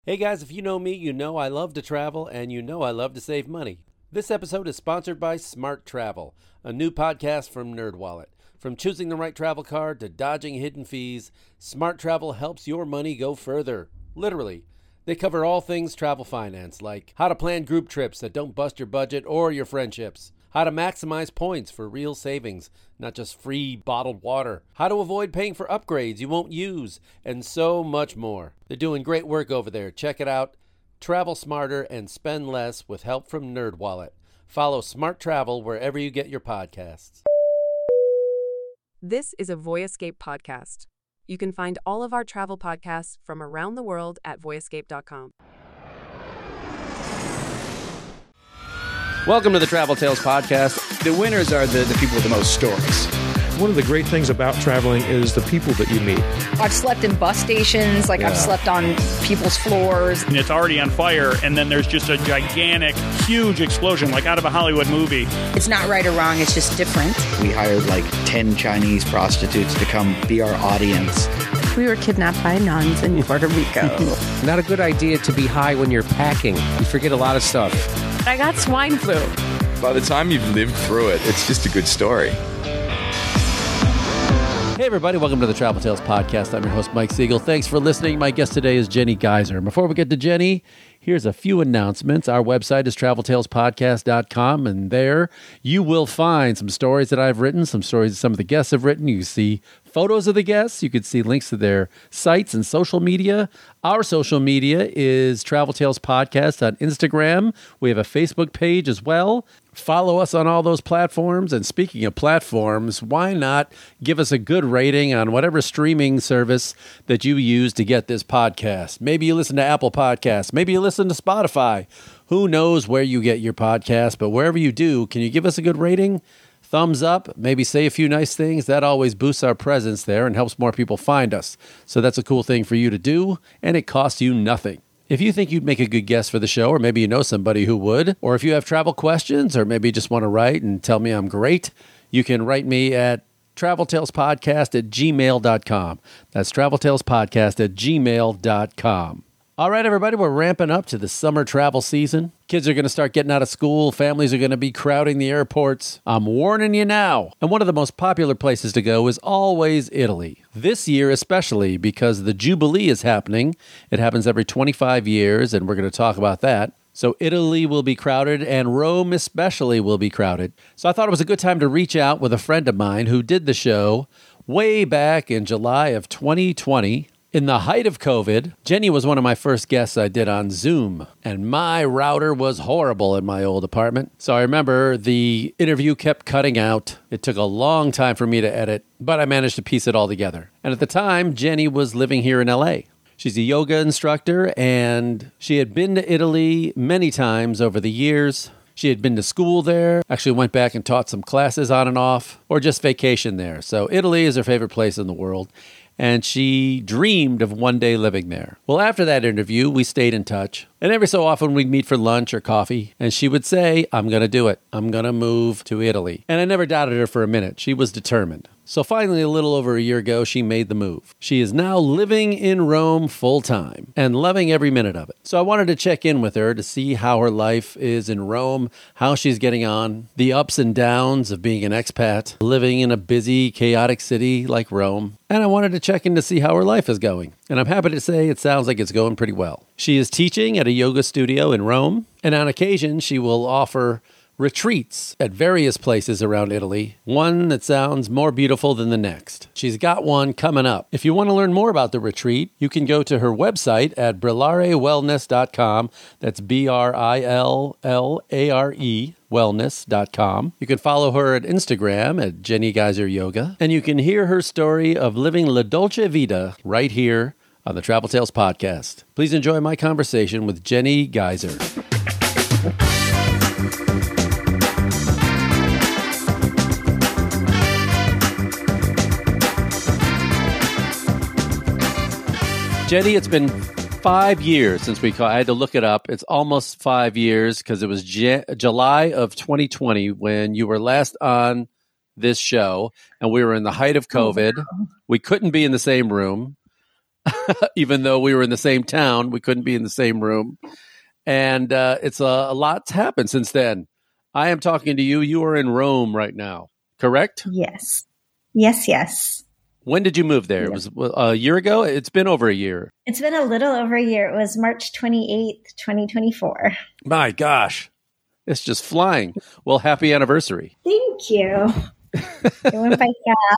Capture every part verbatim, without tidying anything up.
Hey guys, if you know me, you know I love to travel and you know I love to save money. This episode is sponsored by Smart Travel, a new podcast from NerdWallet. From choosing the right travel card to dodging hidden fees, Smart Travel helps your money go further. Literally. They cover all things travel finance, like how to plan group trips that don't bust your budget or your friendships, how to maximize points for real savings, not just free bottled water, how to avoid paying for upgrades you won't use, and so much more. They're doing great work over there. Check it out. Travel smarter and spend less with help from NerdWallet. Follow Smart Travel wherever you get your podcasts. This is a Voyascape podcast. You can find all of our travel podcasts from around the world at voyascape dot com. Welcome to the Travel Tales Podcast. The winners are the, the people with the most stories. One of the great things about traveling is the people that you meet. I've slept in bus stations, like yeah. I've slept on people's floors. And it's already on fire, and then there's just a gigantic, huge explosion, like out of a Hollywood movie. It's not right or wrong, it's just different. We hired like ten Chinese prostitutes to come be our audience. We were kidnapped by nuns in Puerto Rico. Not a good idea to be high when you're packing. You forget a lot of stuff. I got swine flu. By the time you've lived through it, it's just a good story. Hey everybody, welcome to the Travel Tales Podcast. I'm your host, Mike Siegel. Thanks for listening. My guest today is Jenny Geyser. Before we get to Jenny, here's a few announcements. Our website is travel tales podcast dot com, and there you will find some stories that I've written, some stories that some of the guests have written. You see photos of the guests. You can see links to their sites and social media. Our social media is Travel Tales Podcast on Instagram. We have a Facebook page as well. Follow us on all those platforms. And speaking of platforms, why not give us a good rating on whatever streaming service that you use to get this podcast? Maybe you listen to Apple Podcasts. Maybe you listen to Spotify. Who knows where you get your podcast? But wherever you do, can you give us a good rating? Thumbs up, maybe say a few nice things. That always boosts our presence there and helps more people find us. So that's a cool thing for you to do, and it costs you nothing. If you think you'd make a good guest for the show, or maybe you know somebody who would, or if you have travel questions, or maybe just want to write and tell me I'm great, you can write me at travel tales podcast at gmail dot com. That's travel tales podcast at gmail dot com. All right, everybody, we're ramping up to the summer travel season. Kids are going to start getting out of school. Families are going to be crowding the airports. I'm warning you now. And one of the most popular places to go is always Italy. This year especially, because the Jubilee is happening. It happens every twenty-five years, and we're going to talk about that. So Italy will be crowded, and Rome especially will be crowded. So I thought it was a good time to reach out with a friend of mine who did the show way back in July of twenty twenty. In the height of COVID, Jenny was one of my first guests I did on Zoom, and my router was horrible in my old apartment. So I remember the interview kept cutting out. It took a long time for me to edit, but I managed to piece it all together. And at the time, Jenny was living here in L A. She's a yoga instructor, and she had been to Italy many times over the years. She had been to school there, actually went back and taught some classes on and off, or just vacation there. So Italy is her favorite place in the world. And she dreamed of one day living there. Well, after that interview, we stayed in touch. And every so often we'd meet for lunch or coffee. And she would say, I'm going to do it. I'm going to move to Italy. And I never doubted her for a minute. She was determined. So finally, a little over a year ago, she made the move. She is now living in Rome full time and loving every minute of it. So I wanted to check in with her to see how her life is in Rome, how she's getting on, the ups and downs of being an expat, living in a busy, chaotic city like Rome. And I wanted to check in to see how her life is going. And I'm happy to say it sounds like it's going pretty well. She is teaching at a yoga studio in Rome, and on occasion she will offer retreats at various places around Italy, one that sounds more beautiful than the next. She's got one coming up. If you want to learn more about the retreat, you can go to her website at brillare wellness dot com. That's B R I L L A R E wellness dot com. You can follow her at Instagram at Jenny Geyser Yoga, and you can hear her story of living La Dolce Vita right here on the Travel Tales Podcast. Please enjoy my conversation with Jenny Geyser. Jenny, it's been five years since we called. I had to look it up. It's almost five years because it was J- July of twenty twenty when you were last on this show, and we were in the height of COVID. Oh, wow. We couldn't be in the same room. even though we were in the same town, we couldn't be in the same room. And uh, it's a, a lot's happened since then. I am talking to you. You are in Rome right now, correct? Yes. Yes, yes. When did you move there? Yeah. It was a year ago? It's been over a year. It's been a little over a year. It was March twenty-eighth, twenty twenty-four. My gosh. It's just flying. Well, happy anniversary. Thank you. It went by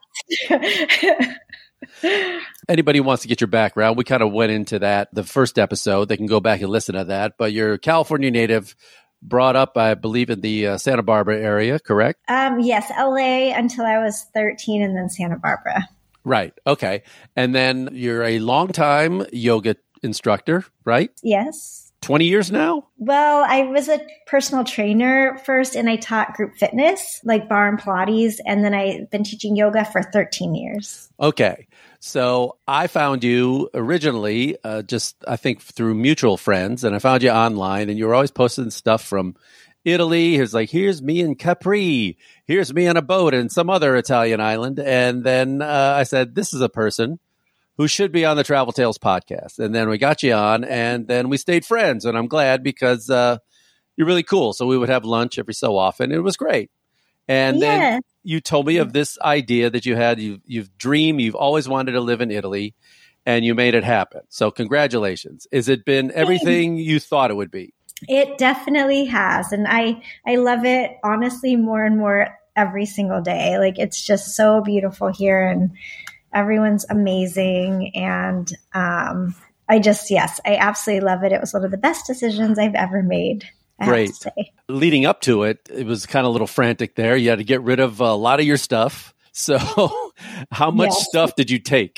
fast. Anybody who wants to get your background, we kind of went into that the first episode. They can go back and listen to that. But you're a California native, brought up, I believe, in the uh, Santa Barbara area, correct? Um, yes, L A until I was thirteen, and then Santa Barbara. Right. Okay. And then you're a longtime yoga instructor, right? Yes. twenty years now? Well, I was a personal trainer first, and I taught group fitness, like bar and Pilates, and then I've been teaching yoga for thirteen years. Okay. So I found you originally uh, just, I think, through mutual friends, and I found you online, and you were always posting stuff from Italy. Here's like, here's me in Capri. Here's me on a boat in some other Italian island. And then uh, I said, this is a person who should be on the Travel Tales podcast. And then we got you on, and then we stayed friends. And I'm glad because uh, you're really cool. So we would have lunch every so often. It was great. And yeah. then you told me of this idea that you had. You, you've dreamed, you've always wanted to live in Italy, and you made it happen. So congratulations. Has it been everything you thought it would be? It definitely has. And I, I love it, honestly, more and more every single day. Like, it's just so beautiful here, and everyone's amazing. And um, I just, yes, I absolutely love it. It was one of the best decisions I've ever made. I Great. have to say. Leading up to it, it was kind of a little frantic there. You had to get rid of a lot of your stuff. So how much yes. stuff did you take?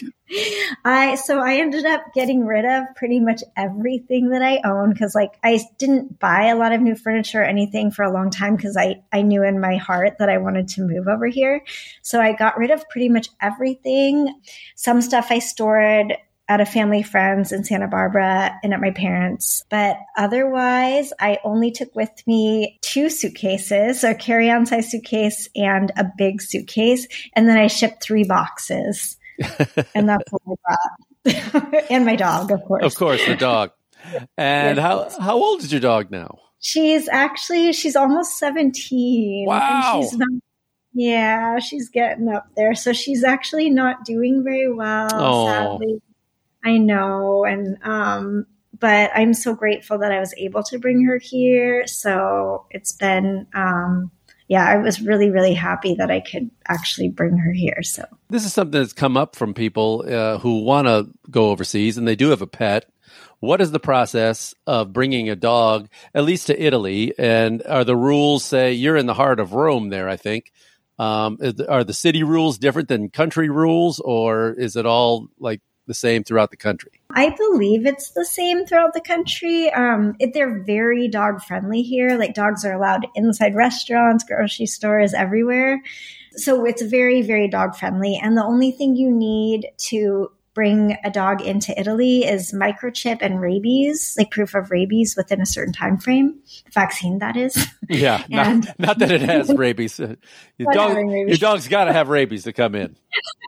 I so I ended up getting rid of pretty much everything that I own, because like I didn't buy a lot of new furniture or anything for a long time, because I, I knew in my heart that I wanted to move over here. So I got rid of pretty much everything. Some stuff I stored at a family friend's in Santa Barbara and at my parents'. But otherwise, I only took with me two suitcases, a carry-on size suitcase and a big suitcase. And then I shipped three boxes. And that's what I brought. And my dog, of course. Of course, the dog. And yes. how, how old is your dog now? She's actually, she's almost seventeen. Wow. And she's not, yeah, she's getting up there. So she's actually not doing very well, oh. sadly. I know. And, um, but I'm so grateful that I was able to bring her here. So it's been, um, yeah, I was really, really happy that I could actually bring her here. So this is something that's come up from people uh, who want to go overseas and they do have a pet. What is the process of bringing a dog, at least to Italy? And are the rules, say, you're in the heart of Rome there, I think. Um, are the city rules different than country rules, or is it all like the same throughout the country? I believe it's the same throughout the country. Um, it, they're very dog friendly here. Like, dogs are allowed inside restaurants, grocery stores, everywhere. So it's very, very dog friendly. And the only thing you need to bring a dog into Italy is microchip and rabies, like proof of rabies within a certain time frame. Vaccine, that is. Yeah, and, not, not that it has rabies. Your, dog, rabies. Your dog's got to have rabies to come in.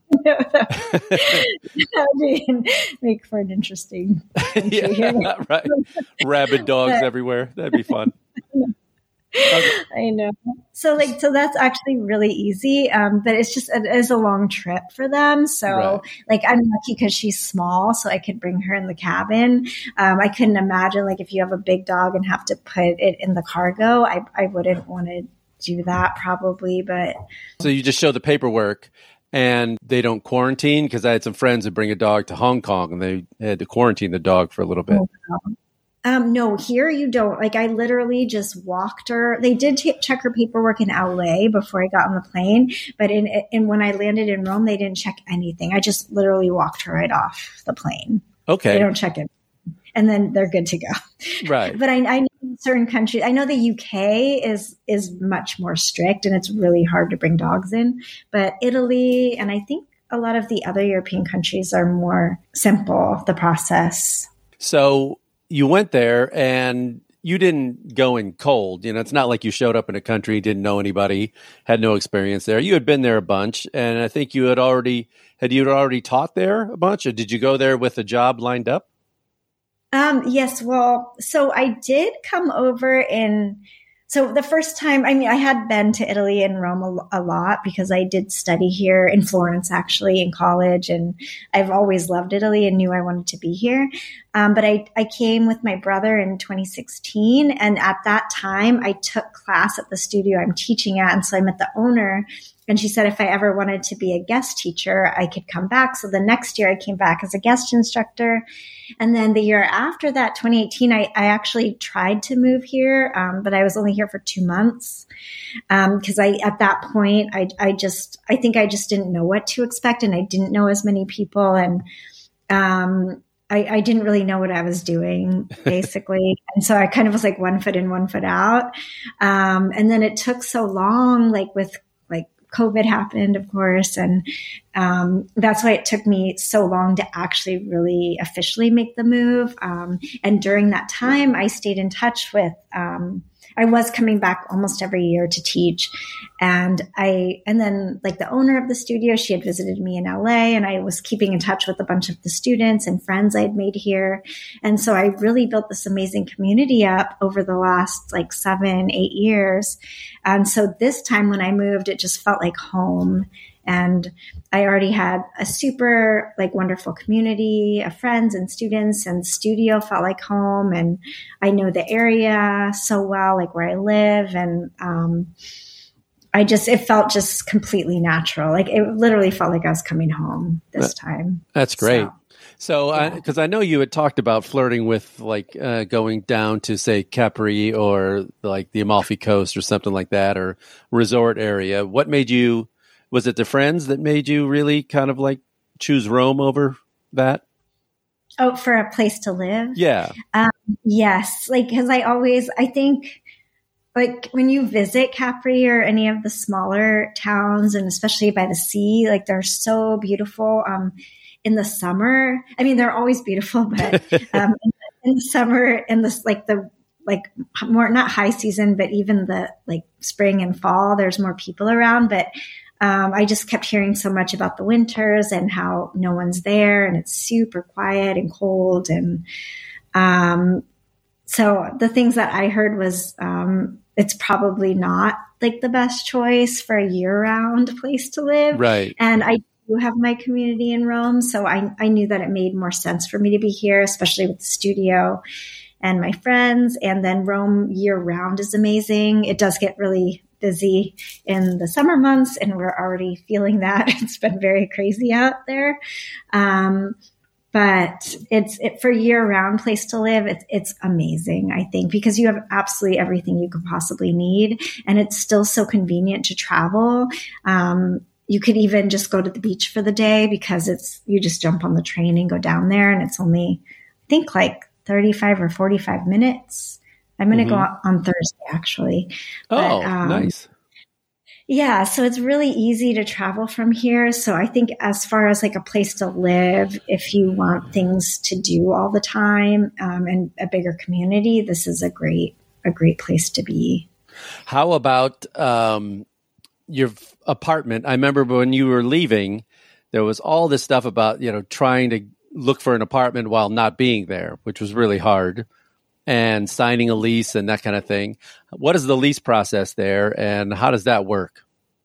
That would make for an interesting country yeah, here. Right. Rabid dogs but, everywhere. That'd be fun. Okay. I know. So like, so that's actually really easy. Um, but it's just, it is a long trip for them. So right. like, I'm lucky because she's small, so I could bring her in the cabin. Um, I couldn't imagine like if you have a big dog and have to put it in the cargo, I, I wouldn't want to do that probably, but. So you just show the paperwork and they don't quarantine? Because I had some friends who bring a dog to Hong Kong and they had to quarantine the dog for a little bit. Oh, wow. Um, no, here you don't. Like, I literally just walked her. They did t- check her paperwork in L A before I got on the plane, but in, in when I landed in Rome, they didn't check anything. I just literally walked her right off the plane. Okay. They don't check it. And then they're good to go. Right. But I, I know in certain countries, I know the U K is, is much more strict and it's really hard to bring dogs in, but Italy, and I think a lot of the other European countries are more simple, the process. So you went there and you didn't go in cold. You know, it's not like you showed up in a country, didn't know anybody, had no experience there. You had been there a bunch, and I think you had already had you already taught there a bunch, or did you go there with a job lined up? Um, yes. Well, so I did come over in. So the first time, I mean, I had been to Italy and Rome a, a lot because I did study here in Florence, actually, in college. And I've always loved Italy and knew I wanted to be here. Um, but I, I came with my brother in twenty sixteen. And at that time, I took class at the studio I'm teaching at. And so I met the owner. And she said if I ever wanted to be a guest teacher, I could come back. So the next year I came back as a guest instructor. And then the year after that, twenty eighteen, I, I actually tried to move here, um, but I was only here for two months because um, I, at that point, I, I just, I think I just didn't know what to expect, and I didn't know as many people, and um, I, I didn't really know what I was doing, basically. And so I kind of was like one foot in, one foot out. Um, and then it took so long, like with COVID happened, of course. And um, that's why it took me so long to actually really officially make the move. Um, and during that time, I stayed in touch with, um, I was coming back almost every year to teach. And I, and then like the owner of the studio, she had visited me in L A, and I was keeping in touch with a bunch of the students and friends I had made here. And so I really built this amazing community up over the last like seven, eight years. And so this time when I moved, it just felt like home. And I already had a super like wonderful community of friends and students, and studio felt like home. And I know the area so well, like where I live. And um, I just, it felt just completely natural. Like it literally felt like I was coming home this time. That's great. So, So, because yeah. I, I know you had talked about flirting with like uh, going down to say Capri or like the Amalfi Coast or something like that, or resort area. What made you? Was it the friends that made you really kind of like choose Rome over that? Oh, for a place to live? Yeah. Um, yes. Like, because I always, I think, like when you visit Capri or any of the smaller towns, and especially by the sea, like they're so beautiful. Um, in the summer, I mean, they're always beautiful, but um, in, the, in the summer, in this like the like more not high season, but even the like spring and fall, there's more people around. But um, I just kept hearing so much about the winters and how no one's there, and it's super quiet and cold. And um, so the things that I heard was um, it's probably not like the best choice for a year-round place to live, right? And I do have my community in Rome, so I, I knew that it made more sense for me to be here, especially with the studio and my friends. And then Rome year round is amazing. It does get really busy in the summer months, and we're already feeling that. It's been very crazy out there. Um, but it's it, for year round place to live. It's, it's amazing, I think, because you have absolutely everything you could possibly need. And it's still so convenient to travel. Um, You could even just go to the beach for the day because it's, you just jump on the train and go down there, and it's only, I think like thirty-five or forty-five minutes. I'm going to mm-hmm. go on Thursday actually. Oh, but, um, nice. Yeah. So it's really easy to travel from here. So I think as far as like a place to live, if you want things to do all the time um, and a bigger community, this is a great, a great place to be. How about, um, your apartment? I remember when you were leaving, there was all this stuff about, you know, trying to look for an apartment while not being there, which was really hard, and signing a lease and that kind of thing. What is the lease process there, and how does that work?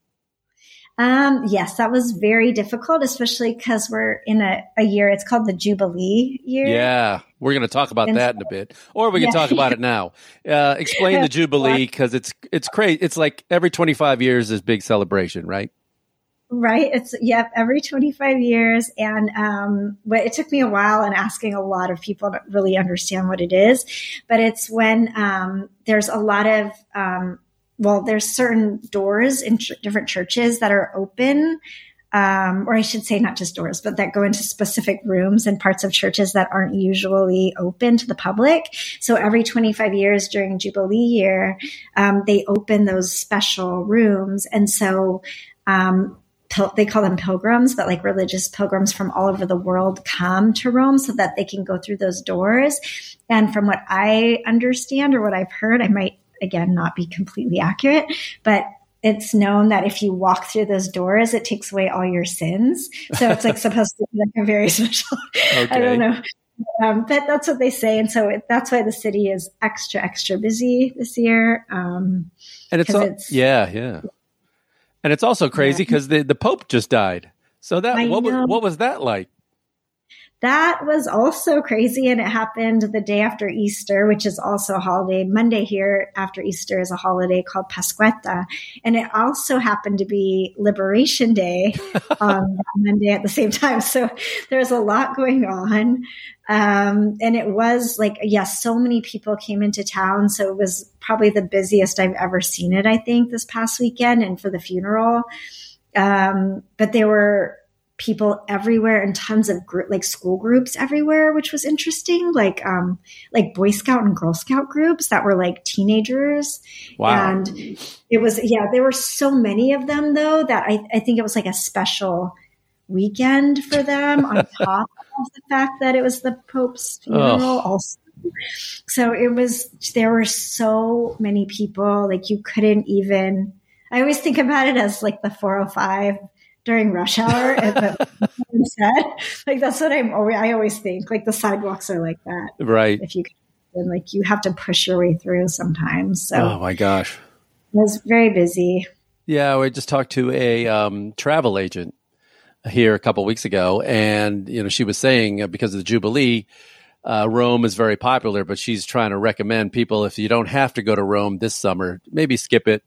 Um, yes, that was very difficult, especially because we're in a, a year, it's called the Jubilee year. Yeah, we're going to talk about and that so, in a bit, or we can yeah, talk about it now. Uh, explain the Jubilee, because it's it's crazy. It's like every twenty-five years is big celebration, right? Right. It's, yep, every twenty-five years. And um, but it took me a while and asking a lot of people to really understand what it is. But it's when um, there's a lot of um, well, there's certain doors in ch- different churches that are open, um, or I should say not just doors, but that go into specific rooms and parts of churches that aren't usually open to the public. So every twenty-five years during Jubilee year, um, they open those special rooms. And so um, pil- they call them pilgrims, but like religious pilgrims from all over the world come to Rome so that they can go through those doors. And from what I understand or what I've heard, I might, again, not be completely accurate, but it's known that if you walk through those doors, it takes away all your sins. So it's like supposed to be like a very special, okay. I don't know. Um, but that's what they say. And so it, that's why the city is extra, extra busy this year. Um, and it's, all, it's yeah, yeah. And it's also crazy because yeah. the, the Pope just died. So that, I what was, what was that like? That was also crazy, and it happened the day after Easter, which is also a holiday. Monday here after Easter is a holiday called Pasquetta, and it also happened to be Liberation Day on Monday at the same time. So there's a lot going on, um, and it was like, yes, so many people came into town, so it was probably the busiest I've ever seen it, I think, this past weekend, and for the funeral. Um, but there were people everywhere and tons of group, like school groups everywhere, which was interesting. Like, um, like Boy Scout and Girl Scout groups that were like teenagers. Wow. And it was, yeah, there were so many of them though, that I, I think it was like a special weekend for them on top of the fact that it was the Pope's funeral oh. also. So it was, there were so many people, like you couldn't even, I always think about it as like the four oh five during rush hour. But instead, like that's what I'm always, I always think, like the sidewalks are like that. Right. If you can, and like you have to push your way through sometimes. So oh my gosh. It was very busy. Yeah. We just talked to a um, travel agent here a couple of weeks ago, and, you know, she was saying uh, because of the Jubilee, uh, Rome is very popular, but she's trying to recommend people, if you don't have to go to Rome this summer, maybe skip it.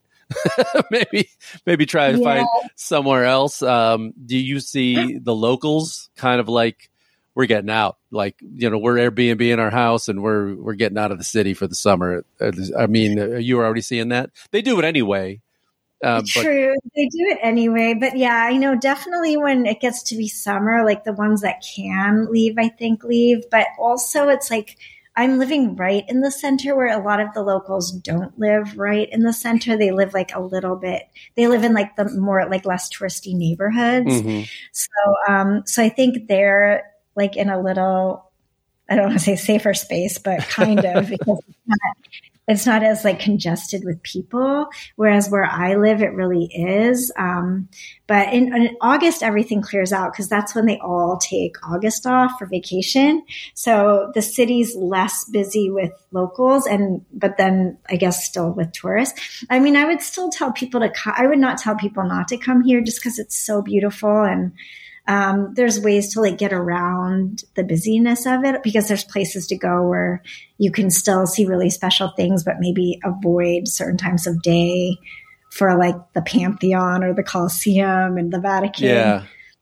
maybe maybe try to yeah. find somewhere else. Um, do you see the locals kind of like, we're getting out, like, you know, we're Airbnb in our house and we're we're getting out of the city for the summer? I mean, are you already seeing that? They do it anyway. Uh, True, but- they do it anyway. But yeah, I know definitely when it gets to be summer, like the ones that can leave, I think leave. But also it's like, I'm living right in the center where a lot of the locals don't live right in the center. They live like a little bit, they live in like the more like less touristy neighborhoods. Mm-hmm. So, um, so I think they're like in a little, I don't want to say safer space, but kind of, because it's not, it's not as like congested with people. Whereas where I live, it really is. Um, but in, in August, everything clears out because that's when they all take August off for vacation. So the city's less busy with locals, and but then I guess still with tourists. I mean, I would still tell people to come. I would not tell people not to come here just because it's so beautiful, and um, there's ways to like get around the busyness of it, because there's places to go where you can still see really special things, but maybe avoid certain times of day for like the Pantheon or the Colosseum and the Vatican. Yeah.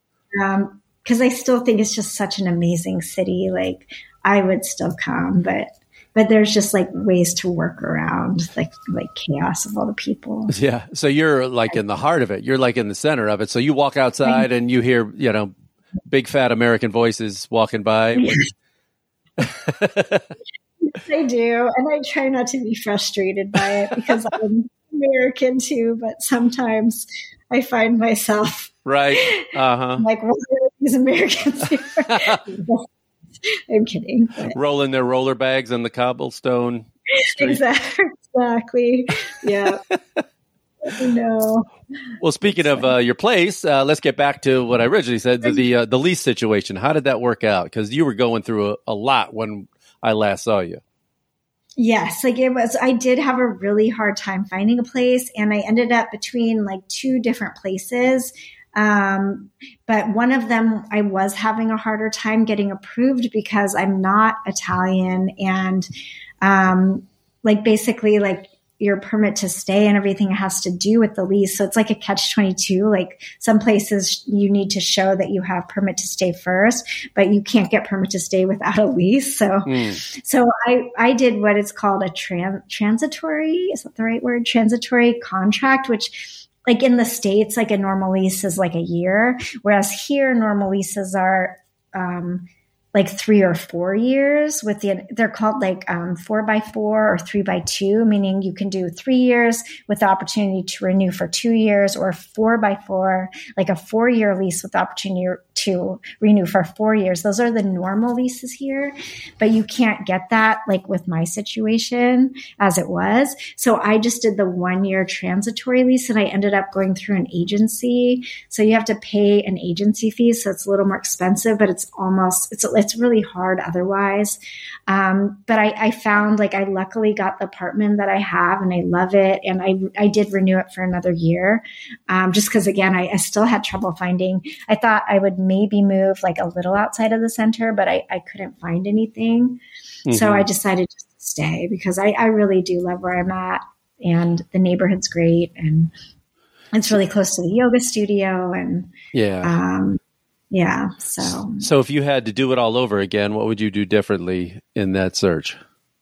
Um, cause I still think it's just such an amazing city. Like I would still come, but, but there's just like ways to work around like, like chaos of all the people. Yeah. So you're like in the heart of it. You're like in the center of it. So you walk outside and you hear, you know, big fat American voices walking by. I do. And I try not to be frustrated by it because I'm American too, but sometimes I find myself right. Uh-huh. like, what are these Americans here? I'm kidding. But. Rolling their roller bags on the cobblestone street. Exactly. Yeah. No. Well, speaking of uh, your place, uh, let's get back to what I originally said, the the, uh, the lease situation. How did that work out? Because you were going through a, a lot when I last saw you. Yes, like it was, I did have a really hard time finding a place, and I ended up between like two different places. Um, but one of them, I was having a harder time getting approved because I'm not Italian, and, um, like basically like your permit to stay and everything has to do with the lease. So it's like a catch twenty-two. Like some places you need to show that you have permit to stay first, but you can't get permit to stay without a lease. So, mm. so I, I did what is called a tran- transitory, is that the right word? Transitory contract, which like in the States, like a normal lease is like a year. Whereas here, normal leases are, um, like three or four years with the, they're called like um, four by four or three by two, meaning you can do three years with the opportunity to renew for two years or four by four, like a four year lease with the opportunity to renew for four years. Those are the normal leases here, but you can't get that like with my situation as it was. So I just did the one year transitory lease and I ended up going through an agency. So you have to pay an agency fee. So it's a little more expensive, but it's almost, it's, it's really hard otherwise. Um, but I, I found like I luckily got the apartment that I have and I love it. And I, I did renew it for another year. Um, just cause again, I, I still had trouble finding, I thought I would maybe move like a little outside of the center, but I, I couldn't find anything. Mm-hmm. So I decided just to stay because I, I really do love where I'm at and the neighborhood's great. And it's really close to the yoga studio and, yeah. Um, Yeah. So, so if you had to do it all over again, what would you do differently in that search?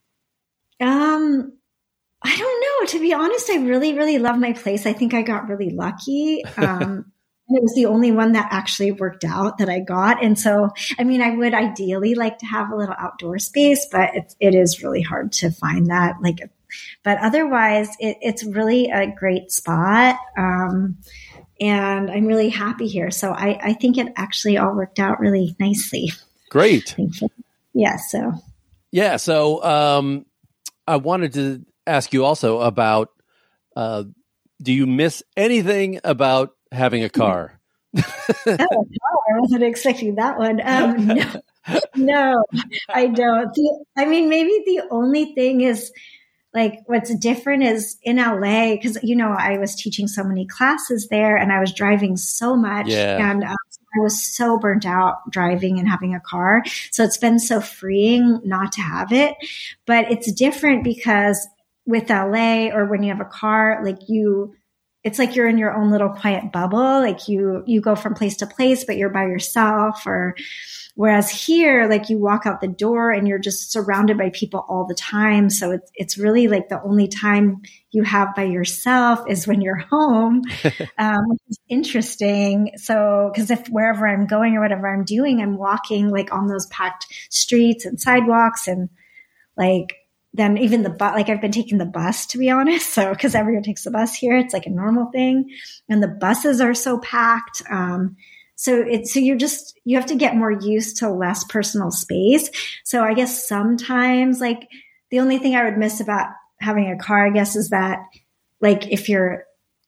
Um, I don't know. To be honest, I really, really love my place. I think I got really lucky. Um, and it was the only one that actually worked out that I got. And so, I mean, I would ideally like to have a little outdoor space, but it, it is really hard to find that. Like, but otherwise, it, it's really a great spot. Um, And I'm really happy here. So I, I think it actually all worked out really nicely. Great. Yeah. So, yeah. So um, I wanted to ask you also about, uh, do you miss anything about having a car? Oh, no, I wasn't expecting that one. Um, no, no, I don't. The, I mean, maybe the only thing is, like what's different is in L A, because, you know, I was teaching so many classes there and I was driving so much yeah. and um, I was so burnt out driving and having a car. So it's been so freeing not to have it. But it's different because with L A or when you have a car, like you, it's like you're in your own little quiet bubble. Like you, you go from place to place, but you're by yourself. Or whereas here, like you walk out the door and you're just surrounded by people all the time. So it's, it's really like the only time you have by yourself is when you're home, um, which is interesting. So, cause if wherever I'm going or whatever I'm doing, I'm walking like on those packed streets and sidewalks and like, then even the bus, like I've been taking the bus to be honest. So, cause everyone takes the bus here. It's like a normal thing and the buses are so packed. Um, so it's, so you're just, you have to get more used to less personal space. So I guess sometimes like the only thing I would miss about having a car, I guess, is that like, if you're,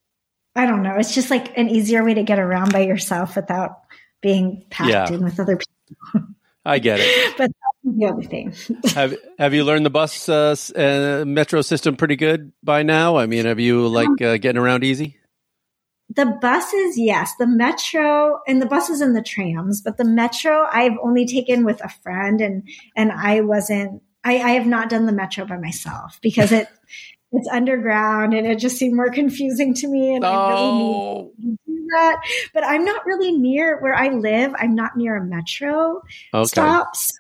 I don't know, it's just like an easier way to get around by yourself without being packed yeah. in with other people. I get it. But that's the other thing. have Have you learned the bus uh, uh, metro system pretty good by now? I mean, have you like uh, getting around easy? The buses, yes. The metro and the buses and the trams, but the metro I've only taken with a friend, and and I wasn't. I, I have not done the metro by myself because it it's underground and it just seemed more confusing to me. And oh. I really need to do that. But I'm not really near where I live. I'm not near a metro okay. stop. So,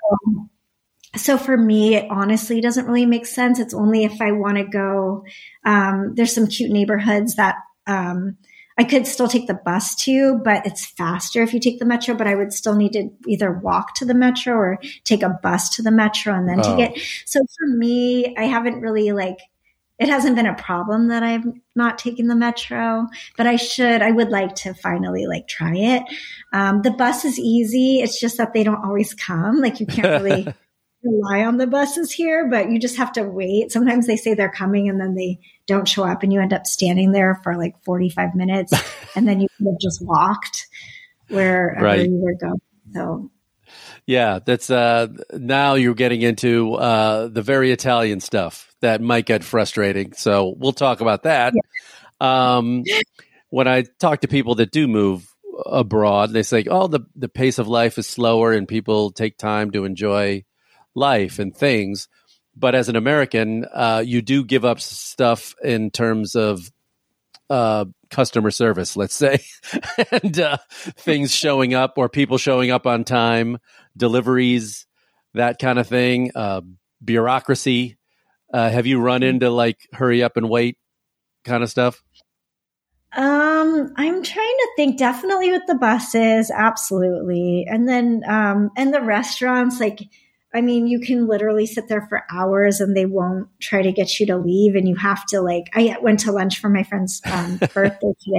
so for me, it honestly doesn't really make sense. It's only if I want to go. Um, there's some cute neighborhoods that um, I could still take the bus to, but it's faster if you take the metro. But I would still need to either walk to the metro or take a bus to the metro and then oh. take it. So for me, I haven't really like. It hasn't been a problem that I've not taken the metro, but I should, I would like to finally like try it. Um, the bus is easy. It's just that they don't always come. Like you can't really rely on the buses here, but you just have to wait. Sometimes they say they're coming and then they don't show up and you end up standing there for like forty-five minutes and then you could have just walked wherever right. you were going. So. Yeah, that's uh, now you're getting into uh, the very Italian stuff that might get frustrating. So we'll talk about that. Yeah. Um, when I talk to people that do move abroad, they say, "Oh, the the pace of life is slower, and people take time to enjoy life and things." But as an American, uh, you do give up stuff in terms of uh, customer service, let's say, and uh, things showing up or people showing up on time, deliveries, that kind of thing, uh, bureaucracy. Uh, have you run into like hurry up and wait kind of stuff? Um, I'm trying to think. Definitely with the buses, absolutely, and then um, and the restaurants. Like, I mean, you can literally sit there for hours, and they won't try to get you to leave, and you have to like. I went to lunch for my friend's um, birthday today,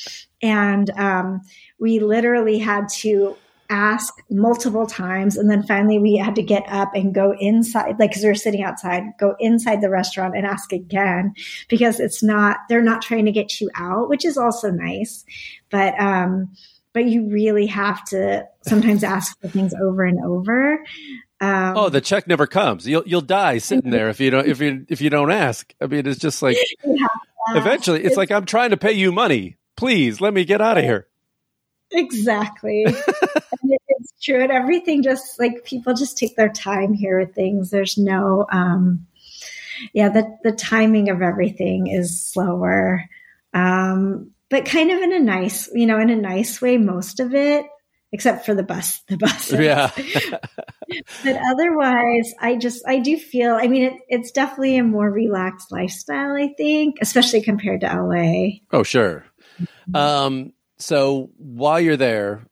and um, we literally had to ask multiple times, and then finally we had to get up and go inside, like because we were sitting outside, go inside the restaurant and ask again, because it's not, they're not trying to get you out, which is also nice, but um but you really have to sometimes ask for things over and over. Um, oh, the check never comes. You'll you'll die sitting there if you don't if you if you don't ask. I mean, it's just like eventually, it's, it's like I'm trying to pay you money. Please let me get out of here. Exactly. It's true. And everything just like people just take their time here with things. There's no, um, yeah, the, the timing of everything is slower. Um, but kind of in a nice, you know, in a nice way, most of it, except for the bus, the buses. Yeah. But otherwise, I just, I do feel, I mean, it, it's definitely a more relaxed lifestyle, I think, especially compared to L A. Oh, sure. Um, So while you're there,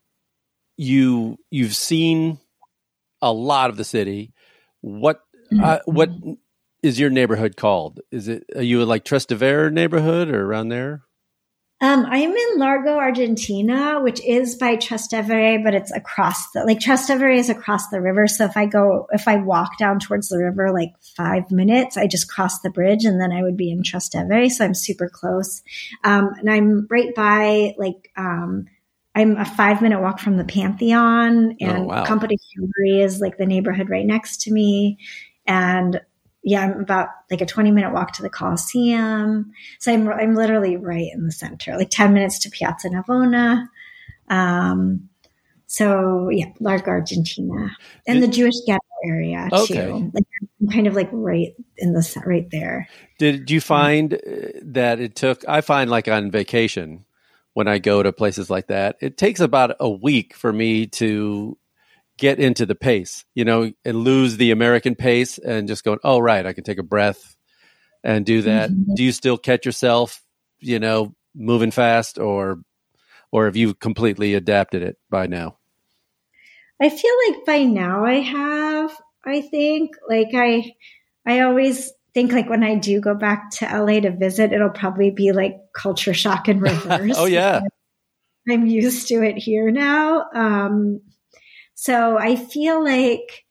you you've seen a lot of the city. What uh, what is your neighborhood called? Is it are you like Trastevere neighborhood or around there? Um, I'm in Largo, Argentina, which is by Trastevere, but it's across the like Trastevere is across the river. So if I go if I walk down towards the river like five minutes, I just cross the bridge and then I would be in Trastevere. So I'm super close. Um, and I'm right by like um, I'm a five minute walk from the Pantheon, and oh, wow. Campo de Fiori is like the neighborhood right next to me, and yeah, I'm about like a twenty minute walk to the Coliseum. So I'm, I'm literally right in the center, like ten minutes to Piazza Navona. Um, so yeah, Largo, Argentina, and Did, the Jewish ghetto area okay. too. Like I'm kind of like right in the, right there. Did you find that it took, I find like on vacation when I go to places like that, it takes about a week for me to get into the pace, you know, and lose the American pace and just going, oh, right, I can take a breath and do that. Mm-hmm. Do you still catch yourself, you know, moving fast, or or have you completely adapted it by now? I feel like by now I have, I think like I, I always think like when I do go back to L A to visit, it'll probably be like culture shock in reverse. Oh yeah. I'm used to it here now. Um, So I feel like,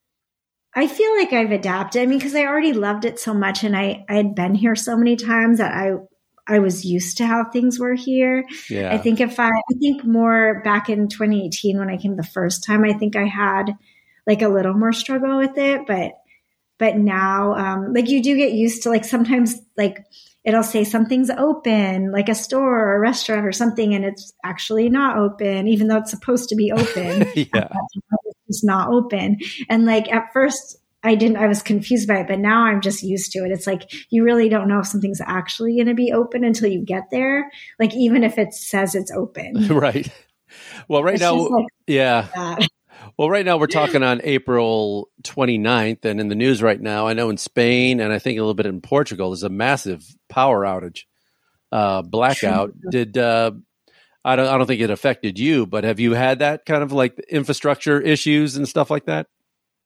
I feel like I've adapted. I mean, cause I already loved it so much, and I, I had been here so many times that I, I was used to how things were here. Yeah. I think if I, I think more back in twenty eighteen when I came the first time, I think I had like a little more struggle with it, but, but now, um, like you do get used to like sometimes like it'll say something's open, like a store or a restaurant or something, and it's actually not open, even though it's supposed to be open. Yeah. It's not open. And like at first I didn't, I was confused by it, but now I'm just used to it. It's like, you really don't know if something's actually going to be open until you get there. Like, even if it says it's open. Right. Well, right it's now, like yeah. That. Well, right now we're talking on April twenty-ninth, and in the news right now, I know in Spain and I think a little bit in Portugal, there's a massive power outage, uh, blackout. True. Did uh, I don't I don't think it affected you, but have you had that kind of like infrastructure issues and stuff like that?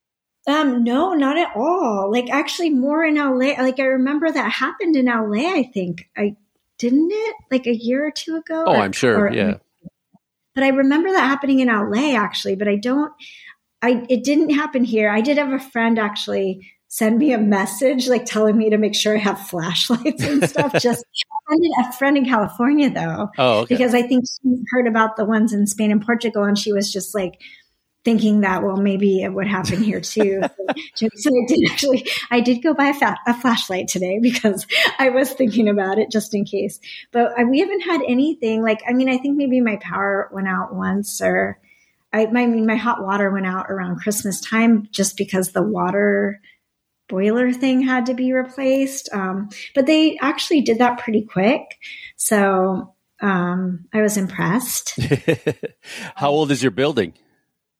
Um, no, not at all. Like actually more in L A. Like I remember that happened in L A, I think. I didn't it like a year or two ago? Oh, or, I'm sure. or, yeah. But I remember that happening in L A actually, but I don't, I, it didn't happen here. I did have a friend actually send me a message, like telling me to make sure I have flashlights and stuff. Just a friend in California though. Oh, okay. Because I think she heard about the ones in Spain and Portugal, and she was just like thinking that, well, maybe it would happen here too. so, so I did actually, I did go buy a, fa- a flashlight today because I was thinking about it just in case. But I, we haven't had anything like, I mean, I think maybe my power went out once, or I, I mean, my hot water went out around Christmas time just because the water boiler thing had to be replaced. Um, but they actually did that pretty quick. So um, I was impressed. How old is your building?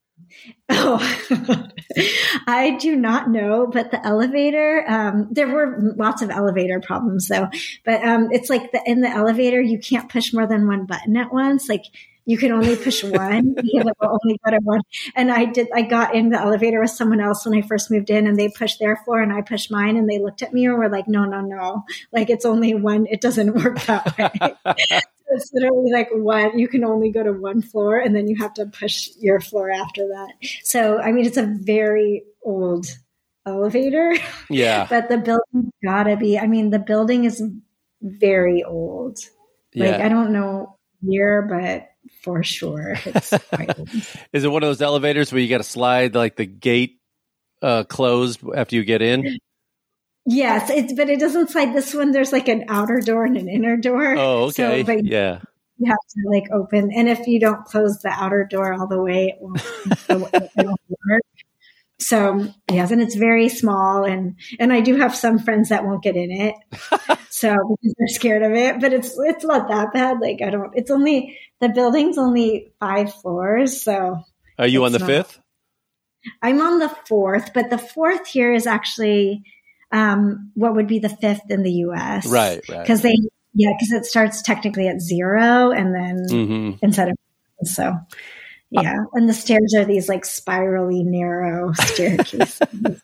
Oh, I do not know, but the elevator, um, there were lots of elevator problems though, but, um, it's like the, in the elevator, you can't push more than one button at once. Like you can only push one. You will only go to one. And I did, I got in the elevator with someone else when I first moved in, and they pushed their floor and I pushed mine, and they looked at me and were like, no, no, no. Like it's only one. It doesn't work that way. It's literally like one, you can only go to one floor, and then you have to push your floor after that. So, I mean, it's a very old elevator. Yeah. But the building gotta be, I mean, the building is very old. Like, Yeah. I don't know year, but for sure it's quite old. Is it one of those elevators where you got to slide like the gate uh, closed after you get in? Yes, it's, but it doesn't slide. This one, there's like an outer door and an inner door. Oh, okay. So, but yeah. You have to like open, and if you don't close the outer door all the way, it won't, it won't work. So yes, and it's very small, and and I do have some friends that won't get in it, so because they're scared of it. But it's it's not that bad. Like I don't. It's only the building's only five floors. So are you on the not, fifth? I'm on the fourth, but the fourth here is actually um, what would be the fifth in the U S. Right, right. Because they yeah, because it starts technically at zero, and then Mm-hmm. instead of so. Yeah, and the stairs are these like spirally narrow staircases.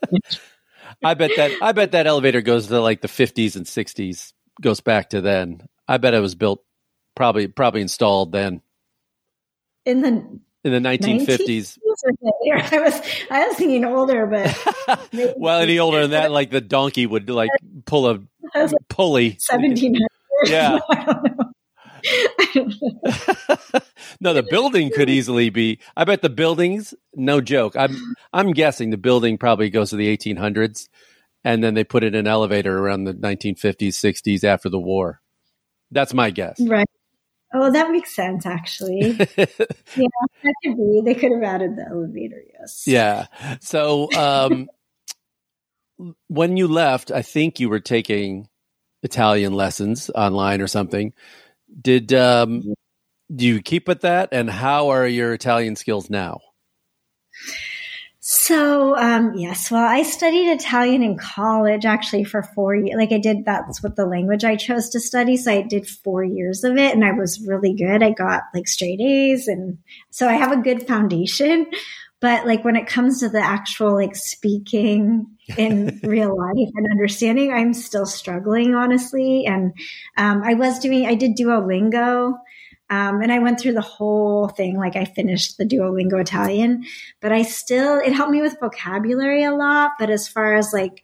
I bet that I bet that elevator goes to like the fifties and sixties, goes back to then. I bet it was built probably probably installed then In the in the nineteen fifties. I was I was thinking older, but maybe well, any older than that, like the donkey would like pull a pulley. seventeen hundred. Yeah. I don't know. I don't know. No, the building could easily be. I bet the buildings, no joke. I'm I'm guessing the building probably goes to the eighteen hundreds, and then they put it in an elevator around the nineteen fifties, sixties after the war. That's my guess. Right. Oh, that makes sense, actually. Yeah, that could be. They could have added the elevator, yes. Yeah. So um, when you left, I think you were taking Italian lessons online or something. Did um, do you keep at that? And how are your Italian skills now? So, um, yes, well, I studied Italian in college actually for four years. Like I did, that's what the language I chose to study. So I did four years of it, and I was really good. I got like straight A's. And so I have a good foundation. But like when it comes to the actual like speaking in real life and understanding, I'm still struggling, honestly. And um, I was doing, I did Duolingo. Um, and I went through the whole thing, like I finished the Duolingo Italian, but I still, it helped me with vocabulary a lot. But as far as like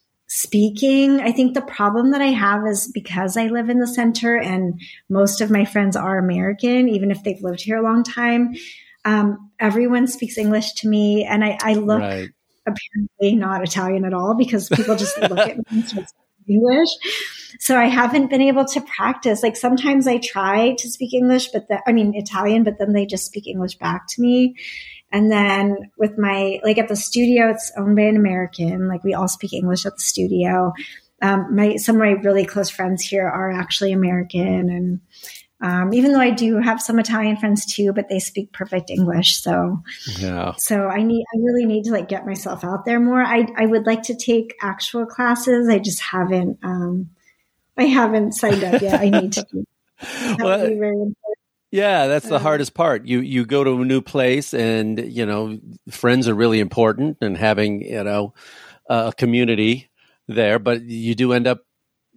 speaking, I think the problem that I have is because I live in the center and most of my friends are American, even if they've lived here a long time. Um, everyone speaks English to me, and I, I look Right. apparently not Italian at all because people just look at me and start speaking English. So I haven't been able to practice. Like sometimes I try to speak English, but the, I mean Italian, but then they just speak English back to me. And then with my, like at the studio, it's owned by an American. Like we all speak English at the studio. Um, my, some of my really close friends here are actually American. And um, even though I do have some Italian friends too, but they speak perfect English. So, Yeah. so I need, I really need to like get myself out there more. I, I would like to take actual classes. I just haven't, um, I haven't signed up yet. I need to. That Well, would be very important. Yeah, that's the Uh, hardest part. You you go to a new place, and you know friends are really important, and having you know a community there. But you do end up